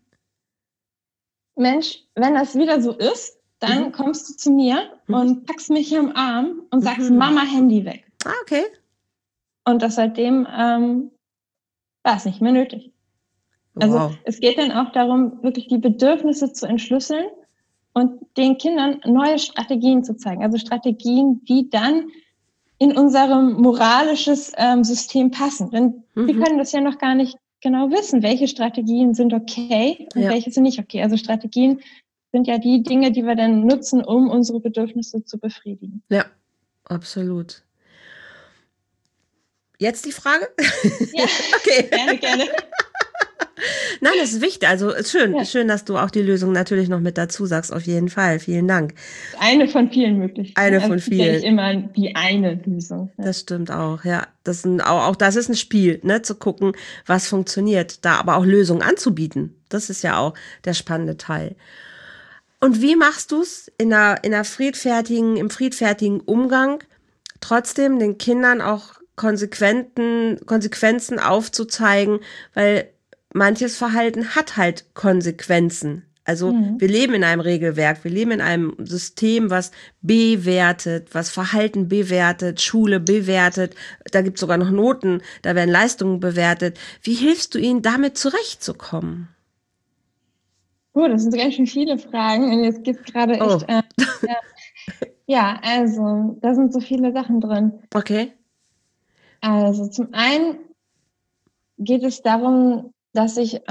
Mensch, wenn das wieder so ist, dann kommst du zu mir und packst mich am Arm und sagst, Mama, Handy weg. Okay. Und das seitdem war es nicht mehr nötig. Also es geht dann auch darum, wirklich die Bedürfnisse zu entschlüsseln und den Kindern neue Strategien zu zeigen. Also Strategien, die dann in unserem moralisches System passen. Denn wir können das ja noch gar nicht genau wissen, welche Strategien sind okay und welche sind nicht okay. Also Strategien sind ja die Dinge, die wir dann nutzen, um unsere Bedürfnisse zu befriedigen. Ja, absolut. Jetzt die Frage? Ja, okay. Gerne. Nein, das ist wichtig. Also ist schön, Ja. schön, dass du auch die Lösung natürlich noch mit dazu sagst. Auf jeden Fall. Vielen Dank. Eine von vielen Möglichkeiten. Eine Also von es gibt ja nicht vielen. immer die eine Lösung. Ja. Das stimmt auch, ja. Auch das ist ein Spiel, ne, zu gucken, was funktioniert, da aber auch Lösungen anzubieten. Das ist ja auch der spannende Teil. Und wie machst du es im friedfertigen Umgang, trotzdem den Kindern auch Konsequenzen aufzuzeigen, weil manches Verhalten hat halt Konsequenzen. Also wir leben in einem Regelwerk, wir leben in einem System, was bewertet, was Verhalten bewertet, Schule bewertet, da gibt es sogar noch Noten, da werden Leistungen bewertet. Wie hilfst du ihnen, damit zurechtzukommen? Oh, das sind ganz schön viele Fragen und jetzt geht's gerade echt. Ja, also da sind so viele Sachen drin. Okay. Also zum einen geht es darum, dass ich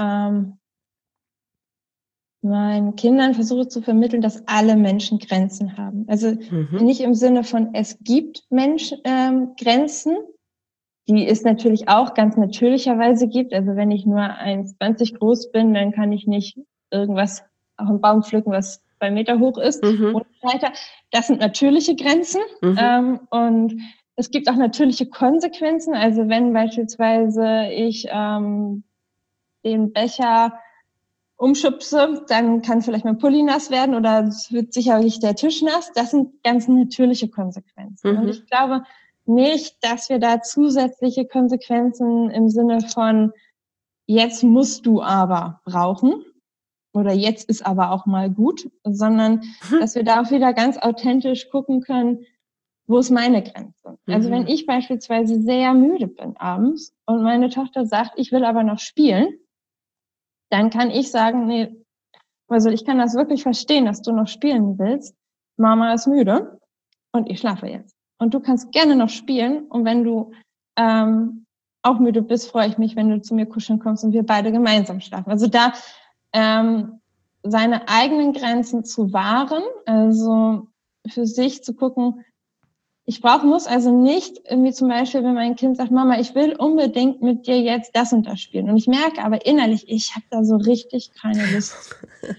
meinen Kindern versuche zu vermitteln, dass alle Menschen Grenzen haben. Also nicht im Sinne von, es gibt Grenzen, die es natürlich auch ganz natürlicherweise gibt. Also wenn ich nur 1,20 groß bin, dann kann ich nicht irgendwas auf einen Baum pflücken, was 2 Meter hoch ist und so weiter. Das sind natürliche Grenzen. Und es gibt auch natürliche Konsequenzen. Also wenn beispielsweise ich den Becher umschubse, dann kann vielleicht mein Pulli nass werden oder es wird sicherlich der Tisch nass. Das sind ganz natürliche Konsequenzen. Und ich glaube nicht, dass wir da zusätzliche Konsequenzen im Sinne von jetzt musst du aber brauchen oder jetzt ist aber auch mal gut, sondern dass wir da auch wieder ganz authentisch gucken können, wo ist meine Grenze? Also wenn ich beispielsweise sehr müde bin abends und meine Tochter sagt, ich will aber noch spielen, dann kann ich sagen, nee, also ich kann das wirklich verstehen, dass du noch spielen willst. Mama ist müde und ich schlafe jetzt. Und du kannst gerne noch spielen. Und wenn du auch müde bist, freue ich mich, wenn du zu mir kuscheln kommst und wir beide gemeinsam schlafen. Also da seine eigenen Grenzen zu wahren, also für sich zu gucken, muss also nicht irgendwie zum Beispiel, wenn mein Kind sagt, Mama, ich will unbedingt mit dir jetzt das und das spielen. Und ich merke aber innerlich, ich habe da so richtig keine Lust.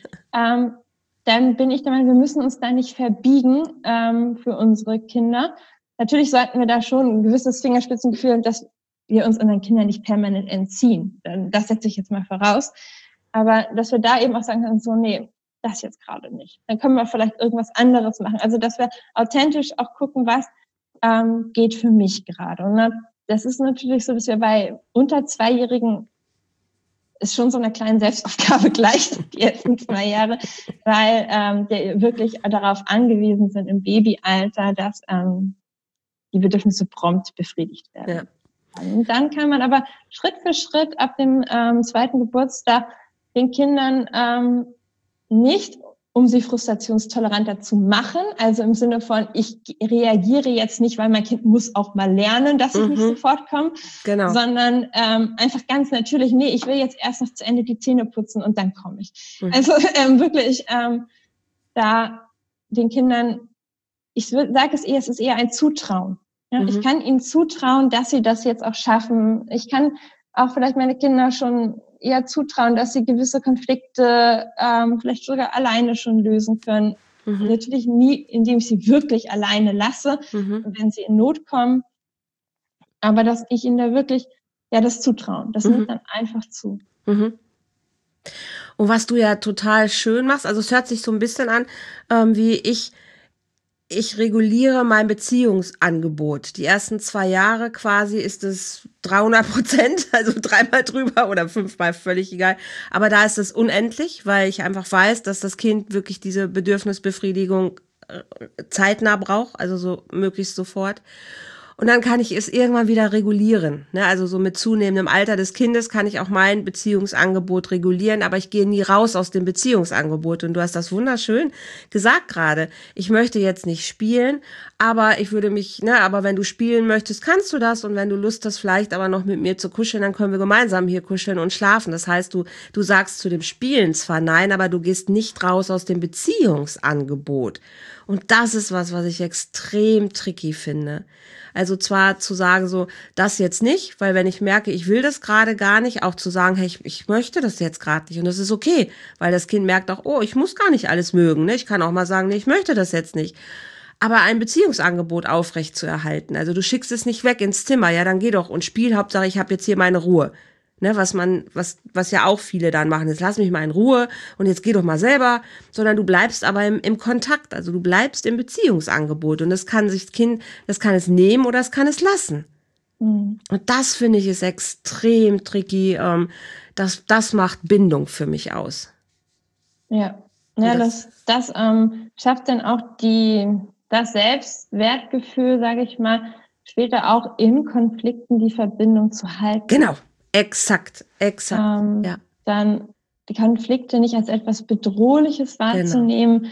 Dann bin ich der Meinung, wir müssen uns da nicht verbiegen für unsere Kinder. Natürlich sollten wir da schon ein gewisses Fingerspitzengefühl, dass wir uns unseren Kindern nicht permanent entziehen. Das setze ich jetzt mal voraus. Aber dass wir da eben auch sagen können, so, nee, das jetzt gerade nicht. Dann können wir vielleicht irgendwas anderes machen. Also, dass wir authentisch auch gucken, was geht für mich gerade. Und das ist natürlich so, dass wir bei unter 2-Jährigen ist schon so eine kleine Selbstaufgabe gleich, die ersten 2 Jahre, weil die wirklich darauf angewiesen sind im Babyalter, dass die Bedürfnisse prompt befriedigt werden. Ja. Und dann kann man aber Schritt für Schritt ab dem 2. Geburtstag den Kindern nicht, um sie frustrationstoleranter zu machen, also im Sinne von, ich reagiere jetzt nicht, weil mein Kind muss auch mal lernen, dass ich nicht sofort komme, sondern einfach ganz natürlich, nee, ich will jetzt erst noch zu Ende die Zähne putzen und dann komme ich. Also wirklich da den Kindern, ich sage es ist eher ein Zutrauen. Ja? Ich kann ihnen zutrauen, dass sie das jetzt auch schaffen. Ich kann auch vielleicht meine Kinder schon eher zutrauen, dass sie gewisse Konflikte vielleicht sogar alleine schon lösen können. Natürlich nie, indem ich sie wirklich alleine lasse, wenn sie in Not kommen. Aber dass ich ihnen da wirklich, das Zutrauen, das nimmt dann einfach zu. Und was du ja total schön machst, also es hört sich so ein bisschen an, wie ich reguliere mein Beziehungsangebot. Die ersten 2 Jahre quasi ist es 300%, also 3-mal drüber oder 5-mal, völlig egal. Aber da ist es unendlich, weil ich einfach weiß, dass das Kind wirklich diese Bedürfnisbefriedigung zeitnah braucht, also so möglichst sofort. Und dann kann ich es irgendwann wieder regulieren. Ne? Also so mit zunehmendem Alter des Kindes kann ich auch mein Beziehungsangebot regulieren, aber ich gehe nie raus aus dem Beziehungsangebot. Und du hast das wunderschön gesagt gerade. Ich möchte jetzt nicht spielen, aber ich würde mich, aber wenn du spielen möchtest, kannst du das. Und wenn du Lust hast, vielleicht aber noch mit mir zu kuscheln, dann können wir gemeinsam hier kuscheln und schlafen. Das heißt, du sagst zu dem Spielen zwar nein, aber du gehst nicht raus aus dem Beziehungsangebot. Und das ist was ich extrem tricky finde. Also zwar zu sagen so, das jetzt nicht, weil wenn ich merke, ich will das gerade gar nicht, auch zu sagen, hey, ich möchte das jetzt gerade nicht. Und das ist okay, weil das Kind merkt auch, oh, ich muss gar nicht alles mögen. Ne? Ich kann auch mal sagen, nee, ich möchte das jetzt nicht. Aber ein Beziehungsangebot aufrecht zu erhalten. Also du schickst es nicht weg ins Zimmer, ja, dann geh doch und spiel, Hauptsache ich habe jetzt hier meine Ruhe. Ne, was ja auch viele dann machen, jetzt lass mich mal in Ruhe und jetzt geh doch mal selber, sondern du bleibst aber im Kontakt, also du bleibst im Beziehungsangebot und das kann das kann es nehmen oder es kann es lassen. Und das finde ich ist extrem tricky, das macht Bindung für mich aus. Ja, das schafft dann auch das Selbstwertgefühl, sage ich mal, später auch in Konflikten die Verbindung zu halten. Genau, exakt, ja. Dann die Konflikte nicht als etwas Bedrohliches wahrzunehmen,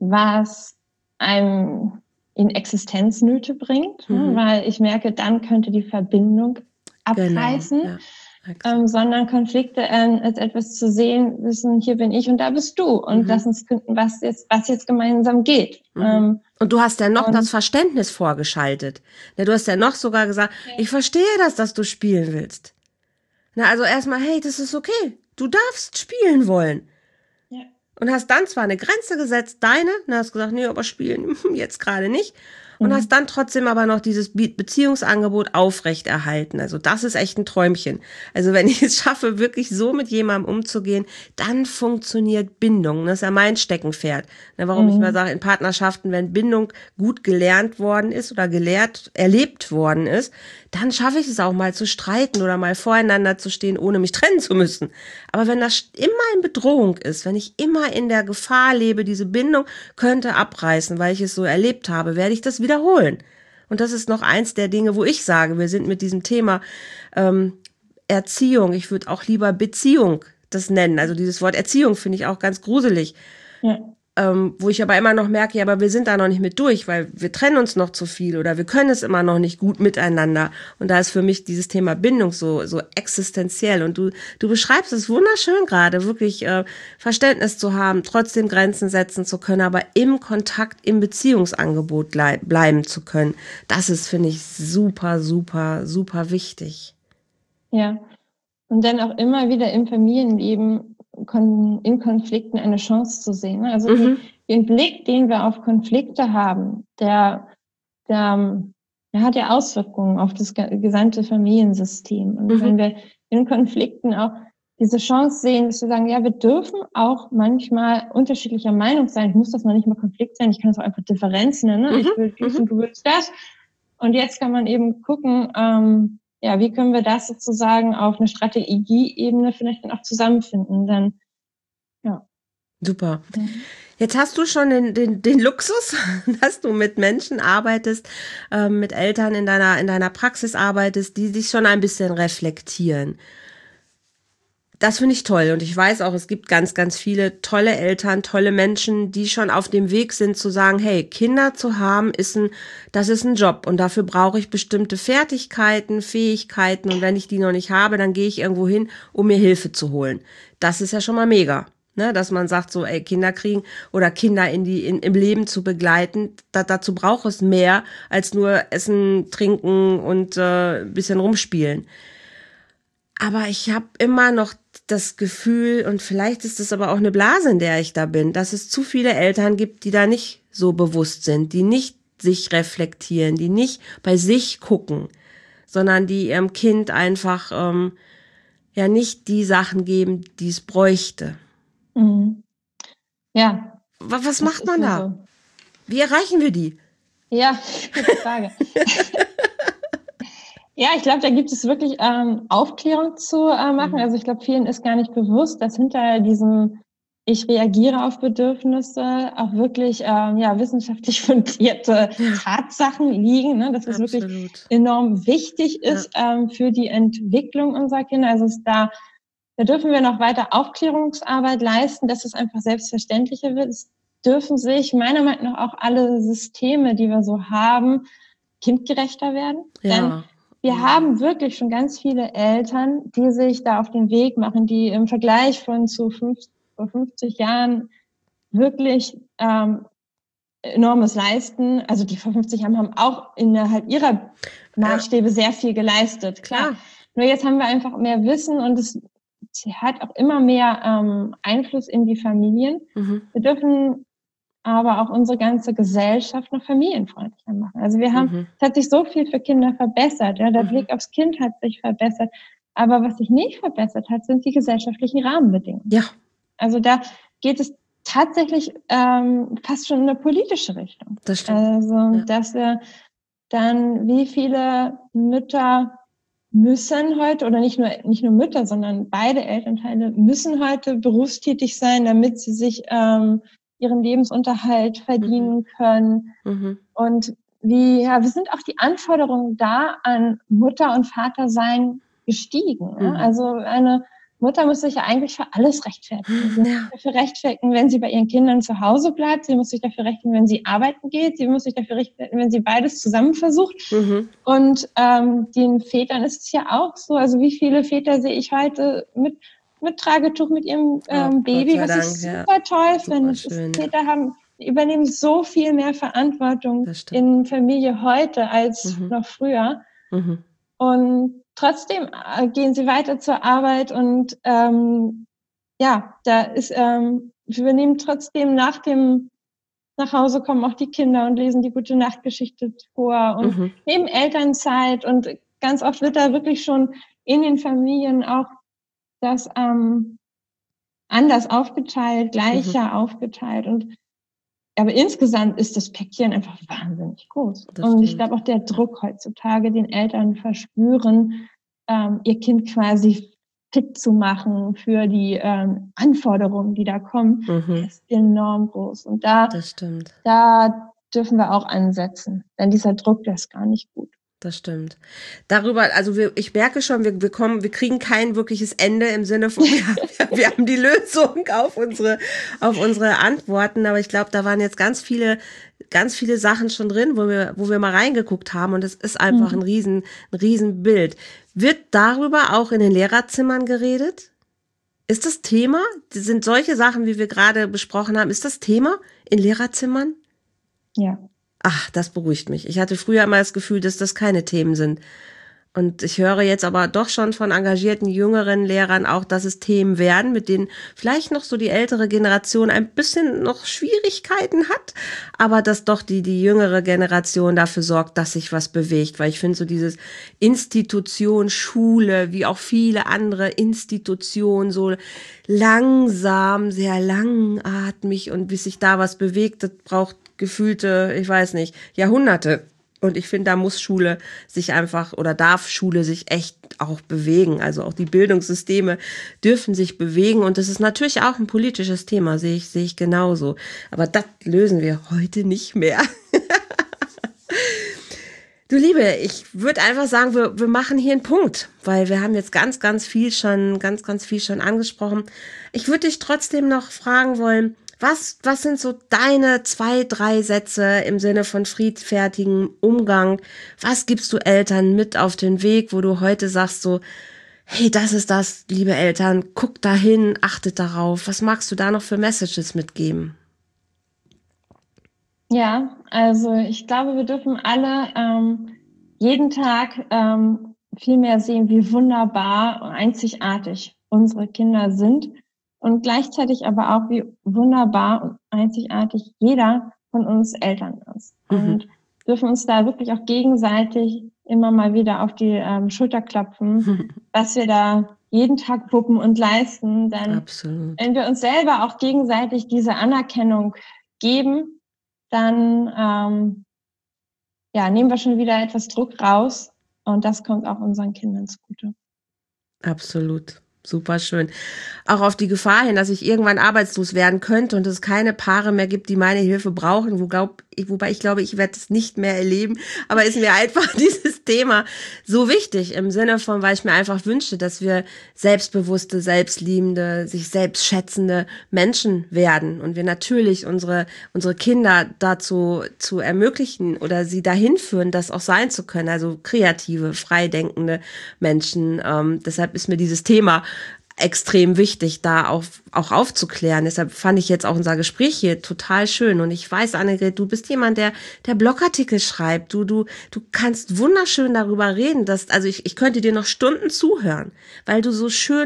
was einem in Existenznöte bringt, weil ich merke, dann könnte die Verbindung abreißen. Genau, ja. Sondern Konflikte als etwas zu sehen, wissen, hier bin ich und da bist du und lass uns finden, was jetzt gemeinsam geht. Und du hast ja noch das Verständnis vorgeschaltet. Du hast ja noch sogar gesagt, ich verstehe das, dass du spielen willst. Na, also erstmal, hey, das ist okay. Du darfst spielen wollen. Ja. Und hast dann zwar eine Grenze gesetzt, und hast gesagt, nee, aber spielen jetzt gerade nicht. Und hast dann trotzdem aber noch dieses Beziehungsangebot aufrechterhalten. Also das ist echt ein Träumchen. Also wenn ich es schaffe, wirklich so mit jemandem umzugehen, dann funktioniert Bindung. Das ist ja mein Steckenpferd. Warum ich mal sage, in Partnerschaften, wenn Bindung gut gelernt worden ist oder erlebt worden ist, dann schaffe ich es auch mal zu streiten oder mal voreinander zu stehen, ohne mich trennen zu müssen. Aber wenn das immer in Bedrohung ist, wenn ich immer in der Gefahr lebe, diese Bindung könnte abreißen, weil ich es so erlebt habe, werde ich das wiederholen. Und das ist noch eins der Dinge, wo ich sage, wir sind mit diesem Thema Erziehung, ich würde auch lieber Beziehung das nennen. Also dieses Wort Erziehung finde ich auch ganz gruselig. Ja. Wo ich aber immer noch merke, ja, aber wir sind da noch nicht mit durch, weil wir trennen uns noch zu viel oder wir können es immer noch nicht gut miteinander. Und da ist für mich dieses Thema Bindung so existenziell. Und du beschreibst es wunderschön gerade, wirklich Verständnis zu haben, trotzdem Grenzen setzen zu können, aber im Kontakt, im Beziehungsangebot bleiben zu können. Das ist, finde ich, super, super, super wichtig. Ja, und dann auch immer wieder im Familienleben in Konflikten eine Chance zu sehen. Also den Blick, den wir auf Konflikte haben, der hat ja Auswirkungen auf das gesamte Familiensystem. Und wenn wir in Konflikten auch diese Chance sehen, dass wir sagen, ja, wir dürfen auch manchmal unterschiedlicher Meinung sein. Ich muss das noch nicht mal Konflikt sein, ich kann es auch einfach Differenz nennen. Ne? Ich will dies und du willst das. Und jetzt kann man eben gucken, wie können wir das sozusagen auf eine Strategieebene vielleicht dann auch zusammenfinden? Dann, ja. Super. Jetzt hast du schon den Luxus, dass du mit Menschen arbeitest, mit Eltern in deiner Praxis arbeitest, die sich schon ein bisschen reflektieren. Das finde ich toll und ich weiß auch, es gibt ganz, ganz viele tolle Eltern, tolle Menschen, die schon auf dem Weg sind zu sagen, hey, Kinder zu haben, das ist ein Job und dafür brauche ich bestimmte Fertigkeiten, Fähigkeiten und wenn ich die noch nicht habe, dann gehe ich irgendwo hin, um mir Hilfe zu holen. Das ist ja schon mal mega, ne? Dass man sagt so, ey, Kinder kriegen oder Kinder im Leben zu begleiten, dazu braucht es mehr als nur Essen, Trinken und ein bisschen rumspielen. Aber ich habe immer noch das Gefühl, und vielleicht ist es aber auch eine Blase, in der ich da bin, dass es zu viele Eltern gibt, die da nicht so bewusst sind, die nicht sich reflektieren, die nicht bei sich gucken, sondern die ihrem Kind einfach nicht die Sachen geben, die es bräuchte. Ja. Was macht man da? So. Wie erreichen wir die? Ja, gute Frage. Ja, ich glaube, da gibt es wirklich Aufklärung zu machen. Also ich glaube, vielen ist gar nicht bewusst, dass hinter diesem ich reagiere auf Bedürfnisse auch wirklich wissenschaftlich fundierte Tatsachen liegen, ne? Dass es wirklich enorm wichtig ist für die Entwicklung unserer Kinder. Also da dürfen wir noch weiter Aufklärungsarbeit leisten, dass es einfach selbstverständlicher wird. Es dürfen sich meiner Meinung nach auch alle Systeme, die wir so haben, kindgerechter werden. Ja. Denn wir haben wirklich schon ganz viele Eltern, die sich da auf den Weg machen, die im Vergleich vor 50 Jahren wirklich enormes leisten. Also die vor 50 Jahren haben auch innerhalb ihrer Maßstäbe sehr viel geleistet, klar. Nur jetzt haben wir einfach mehr Wissen und es hat auch immer mehr Einfluss in die Familien. Wir dürfen aber auch unsere ganze Gesellschaft noch familienfreundlicher machen. Also es hat sich so viel für Kinder verbessert. Ja, der Blick aufs Kind hat sich verbessert. Aber was sich nicht verbessert hat, sind die gesellschaftlichen Rahmenbedingungen. Ja. Also da geht es tatsächlich fast schon in eine politische Richtung. Das stimmt. Also, dass wir dann, wie viele Mütter müssen heute, oder nicht nur Mütter, sondern beide Elternteile müssen heute berufstätig sein, damit sie sich ihren Lebensunterhalt verdienen können. Und wir sind auch die Anforderungen da an Mutter und Vater sein gestiegen. Ja? Also eine Mutter muss sich ja eigentlich für alles rechtfertigen. Sie muss sich dafür rechtfertigen, wenn sie bei ihren Kindern zu Hause bleibt. Sie muss sich dafür rechtfertigen, wenn sie arbeiten geht. Sie muss sich dafür rechtfertigen, wenn sie beides zusammen versucht. Und den Vätern ist es ja auch so. Also wie viele Väter sehe ich heute mit Tragetuch mit ihrem Baby, was ich super toll finde. Väter übernehmen so viel mehr Verantwortung in Familie heute als noch früher. Und trotzdem gehen sie weiter zur Arbeit und wir übernehmen trotzdem nach Hause kommen auch die Kinder und lesen die Gute-Nacht-Geschichte vor und nehmen Elternzeit, und ganz oft wird da wirklich schon in den Familien auch das anders aufgeteilt, gleicher aufgeteilt, aber insgesamt ist das Päckchen einfach wahnsinnig groß. Und ich glaube auch der Druck heutzutage, den Eltern verspüren, ihr Kind quasi fit zu machen für die Anforderungen, die da kommen, ist enorm groß. Und da dürfen wir auch ansetzen, denn dieser Druck, der ist gar nicht gut. Das stimmt. Darüber, also ich merke schon, wir kriegen kein wirkliches Ende im Sinne von, wir haben die Lösung auf unsere Antworten, aber ich glaube, da waren jetzt ganz viele Sachen schon drin, wo wir mal reingeguckt haben, und es ist einfach ein riesen Bild. Wird darüber auch in den Lehrerzimmern geredet? Ist das Thema? Sind solche Sachen, wie wir gerade besprochen haben, ist das Thema in Lehrerzimmern? Ja. Ach, das beruhigt mich. Ich hatte früher immer das Gefühl, dass das keine Themen sind. Und ich höre jetzt aber doch schon von engagierten jüngeren Lehrern auch, dass es Themen werden, mit denen vielleicht noch so die ältere Generation ein bisschen noch Schwierigkeiten hat, aber dass doch die jüngere Generation dafür sorgt, dass sich was bewegt. Weil ich finde so dieses Institution, Schule, wie auch viele andere Institutionen, so langsam, sehr langatmig, und bis sich da was bewegt, das braucht gefühlte, ich weiß nicht, Jahrhunderte. Und ich finde, da muss Schule sich einfach, oder darf Schule sich echt auch bewegen. Also auch die Bildungssysteme dürfen sich bewegen. Und das ist natürlich auch ein politisches Thema, sehe ich genauso. Aber das lösen wir heute nicht mehr. Du Liebe, ich würde einfach sagen, wir machen hier einen Punkt, weil wir haben jetzt ganz viel schon angesprochen. Ich würde dich trotzdem noch fragen wollen, was sind so deine 2, 3 Sätze im Sinne von friedfertigem Umgang? Was gibst du Eltern mit auf den Weg, wo du heute sagst so, hey, das ist das, liebe Eltern, guckt da hin, achtet darauf. Was magst du da noch für Messages mitgeben? Ja, also ich glaube, wir dürfen alle jeden Tag viel mehr sehen, wie wunderbar und einzigartig unsere Kinder sind. Und gleichzeitig aber auch, wie wunderbar und einzigartig jeder von uns Eltern ist. Und dürfen uns da wirklich auch gegenseitig immer mal wieder auf die Schulter klopfen, was wir da jeden Tag wuppen und leisten. Denn wenn wir uns selber auch gegenseitig diese Anerkennung geben, dann nehmen wir schon wieder etwas Druck raus. Und das kommt auch unseren Kindern zugute. Absolut. Super schön. Auch auf die Gefahr hin, dass ich irgendwann arbeitslos werden könnte und es keine Paare mehr gibt, die meine Hilfe brauchen, wobei ich glaube, ich werde es nicht mehr erleben, aber ist mir einfach dieses Thema so wichtig im Sinne von, weil ich mir einfach wünsche, dass wir selbstbewusste, selbstliebende, sich selbst schätzende Menschen werden und wir natürlich unsere Kinder dazu zu ermöglichen oder sie dahin führen, das auch sein zu können, also kreative, freidenkende Menschen. Deshalb ist mir dieses Thema extrem wichtig, da auch aufzuklären. Deshalb fand ich jetzt auch unser Gespräch hier total schön. Und ich weiß, Annegret, du bist jemand, der Blogartikel schreibt. Du kannst wunderschön darüber reden. Also ich könnte dir noch Stunden zuhören, weil du so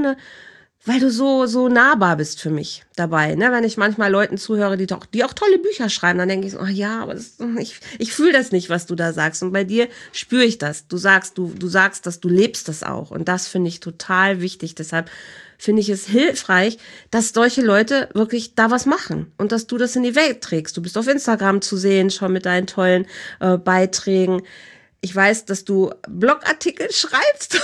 nahbar bist für mich dabei. Ne? Wenn ich manchmal Leuten zuhöre, die auch tolle Bücher schreiben, dann denke ich so, oh ja, aber ich fühle das nicht, was du da sagst. Und bei dir spüre ich das. Du sagst, dass du lebst das auch. Und das finde ich total wichtig. Deshalb finde ich es hilfreich, dass solche Leute wirklich da was machen und dass du das in die Welt trägst. Du bist auf Instagram zu sehen, schon mit deinen tollen Beiträgen. Ich weiß, dass du Blogartikel schreibst.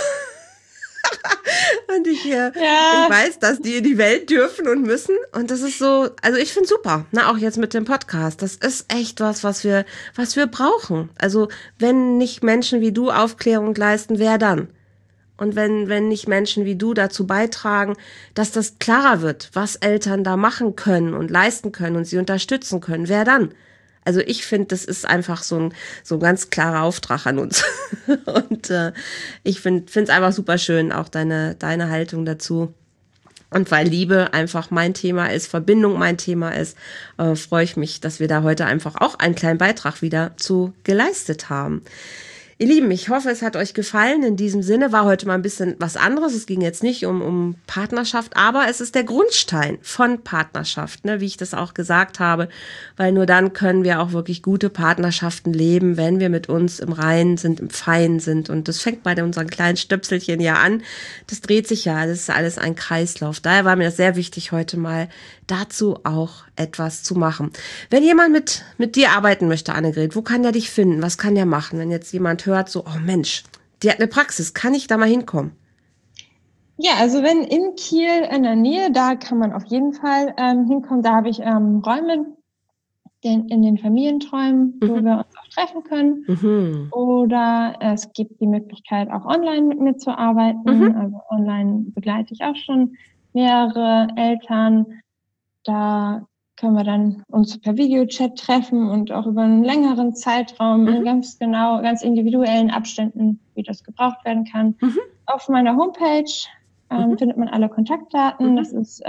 Und ich weiß, dass die in die Welt dürfen und müssen. Und das ist so, also ich finde es super, ne, auch jetzt mit dem Podcast. Das ist echt was wir brauchen. Also wenn nicht Menschen wie du Aufklärung leisten, wer dann? Und wenn nicht Menschen wie du dazu beitragen, dass das klarer wird, was Eltern da machen können und leisten können und sie unterstützen können, wer dann? Also ich finde, das ist einfach so ein ganz klarer Auftrag an uns. Und ich finde es einfach super schön, auch deine Haltung dazu. Und weil Liebe einfach mein Thema ist, Verbindung mein Thema ist, freue ich mich, dass wir da heute einfach auch einen kleinen Beitrag wieder zu geleistet haben. Ihr Lieben, ich hoffe, es hat euch gefallen. In diesem Sinne war heute mal ein bisschen was anderes. Es ging jetzt nicht um Partnerschaft, aber es ist der Grundstein von Partnerschaft, ne, wie ich das auch gesagt habe, weil nur dann können wir auch wirklich gute Partnerschaften leben, wenn wir mit uns im Reinen sind, im Feinen sind. Und das fängt bei unseren kleinen Stöpselchen ja an. Das dreht sich ja, das ist alles ein Kreislauf. Daher war mir das sehr wichtig, heute mal dazu auch etwas zu machen. Wenn jemand mit dir arbeiten möchte, Annegret, wo kann der dich finden? Was kann der machen? Wenn jetzt jemand hört, so, oh Mensch, die hat eine Praxis, kann ich da mal hinkommen? Ja, also wenn in Kiel in der Nähe, da kann man auf jeden Fall hinkommen. Da habe ich Räume in den Familienträumen, wo wir uns auch treffen können. Oder es gibt die Möglichkeit, auch online mit mir zu arbeiten. Also online begleite ich auch schon mehrere Eltern. Da können wir dann uns per Videochat treffen und auch über einen längeren Zeitraum in ganz individuellen Abständen, wie das gebraucht werden kann. Auf meiner Homepage findet man alle Kontaktdaten. Das ist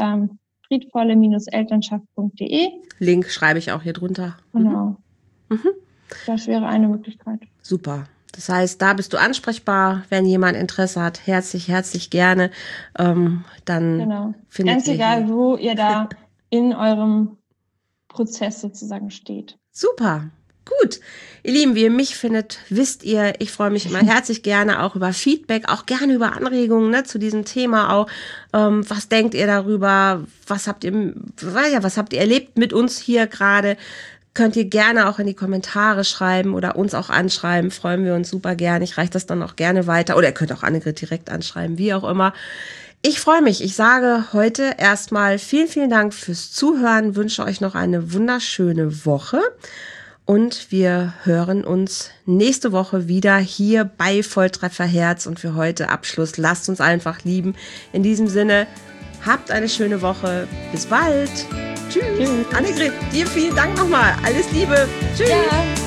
friedvolle-elternschaft.de. Link schreibe ich auch hier drunter. Genau. Das wäre eine Möglichkeit. Super. Das heißt, da bist du ansprechbar, wenn jemand Interesse hat, herzlich gerne. Dann findet ganz egal, wo ihr da in eurem Prozess sozusagen steht. Super, gut. Ihr Lieben, wie ihr mich findet, wisst ihr, ich freue mich immer herzlich gerne auch über Feedback, auch gerne über Anregungen, ne, zu diesem Thema auch. Was denkt ihr darüber? Was habt ihr erlebt mit uns hier gerade? Könnt ihr gerne auch in die Kommentare schreiben oder uns auch anschreiben. Freuen wir uns super gerne. Ich reiche das dann auch gerne weiter. Oder ihr könnt auch Annegret direkt anschreiben, wie auch immer. Ich freue mich. Ich sage heute erstmal vielen Dank fürs Zuhören. Wünsche euch noch eine wunderschöne Woche. Und wir hören uns nächste Woche wieder hier bei Volltreffer Herz. Und für heute Abschluss, lasst uns einfach lieben. In diesem Sinne, habt eine schöne Woche. Bis bald. Tschüss. Annegret, dir vielen Dank nochmal. Alles Liebe. Tschüss. Ja.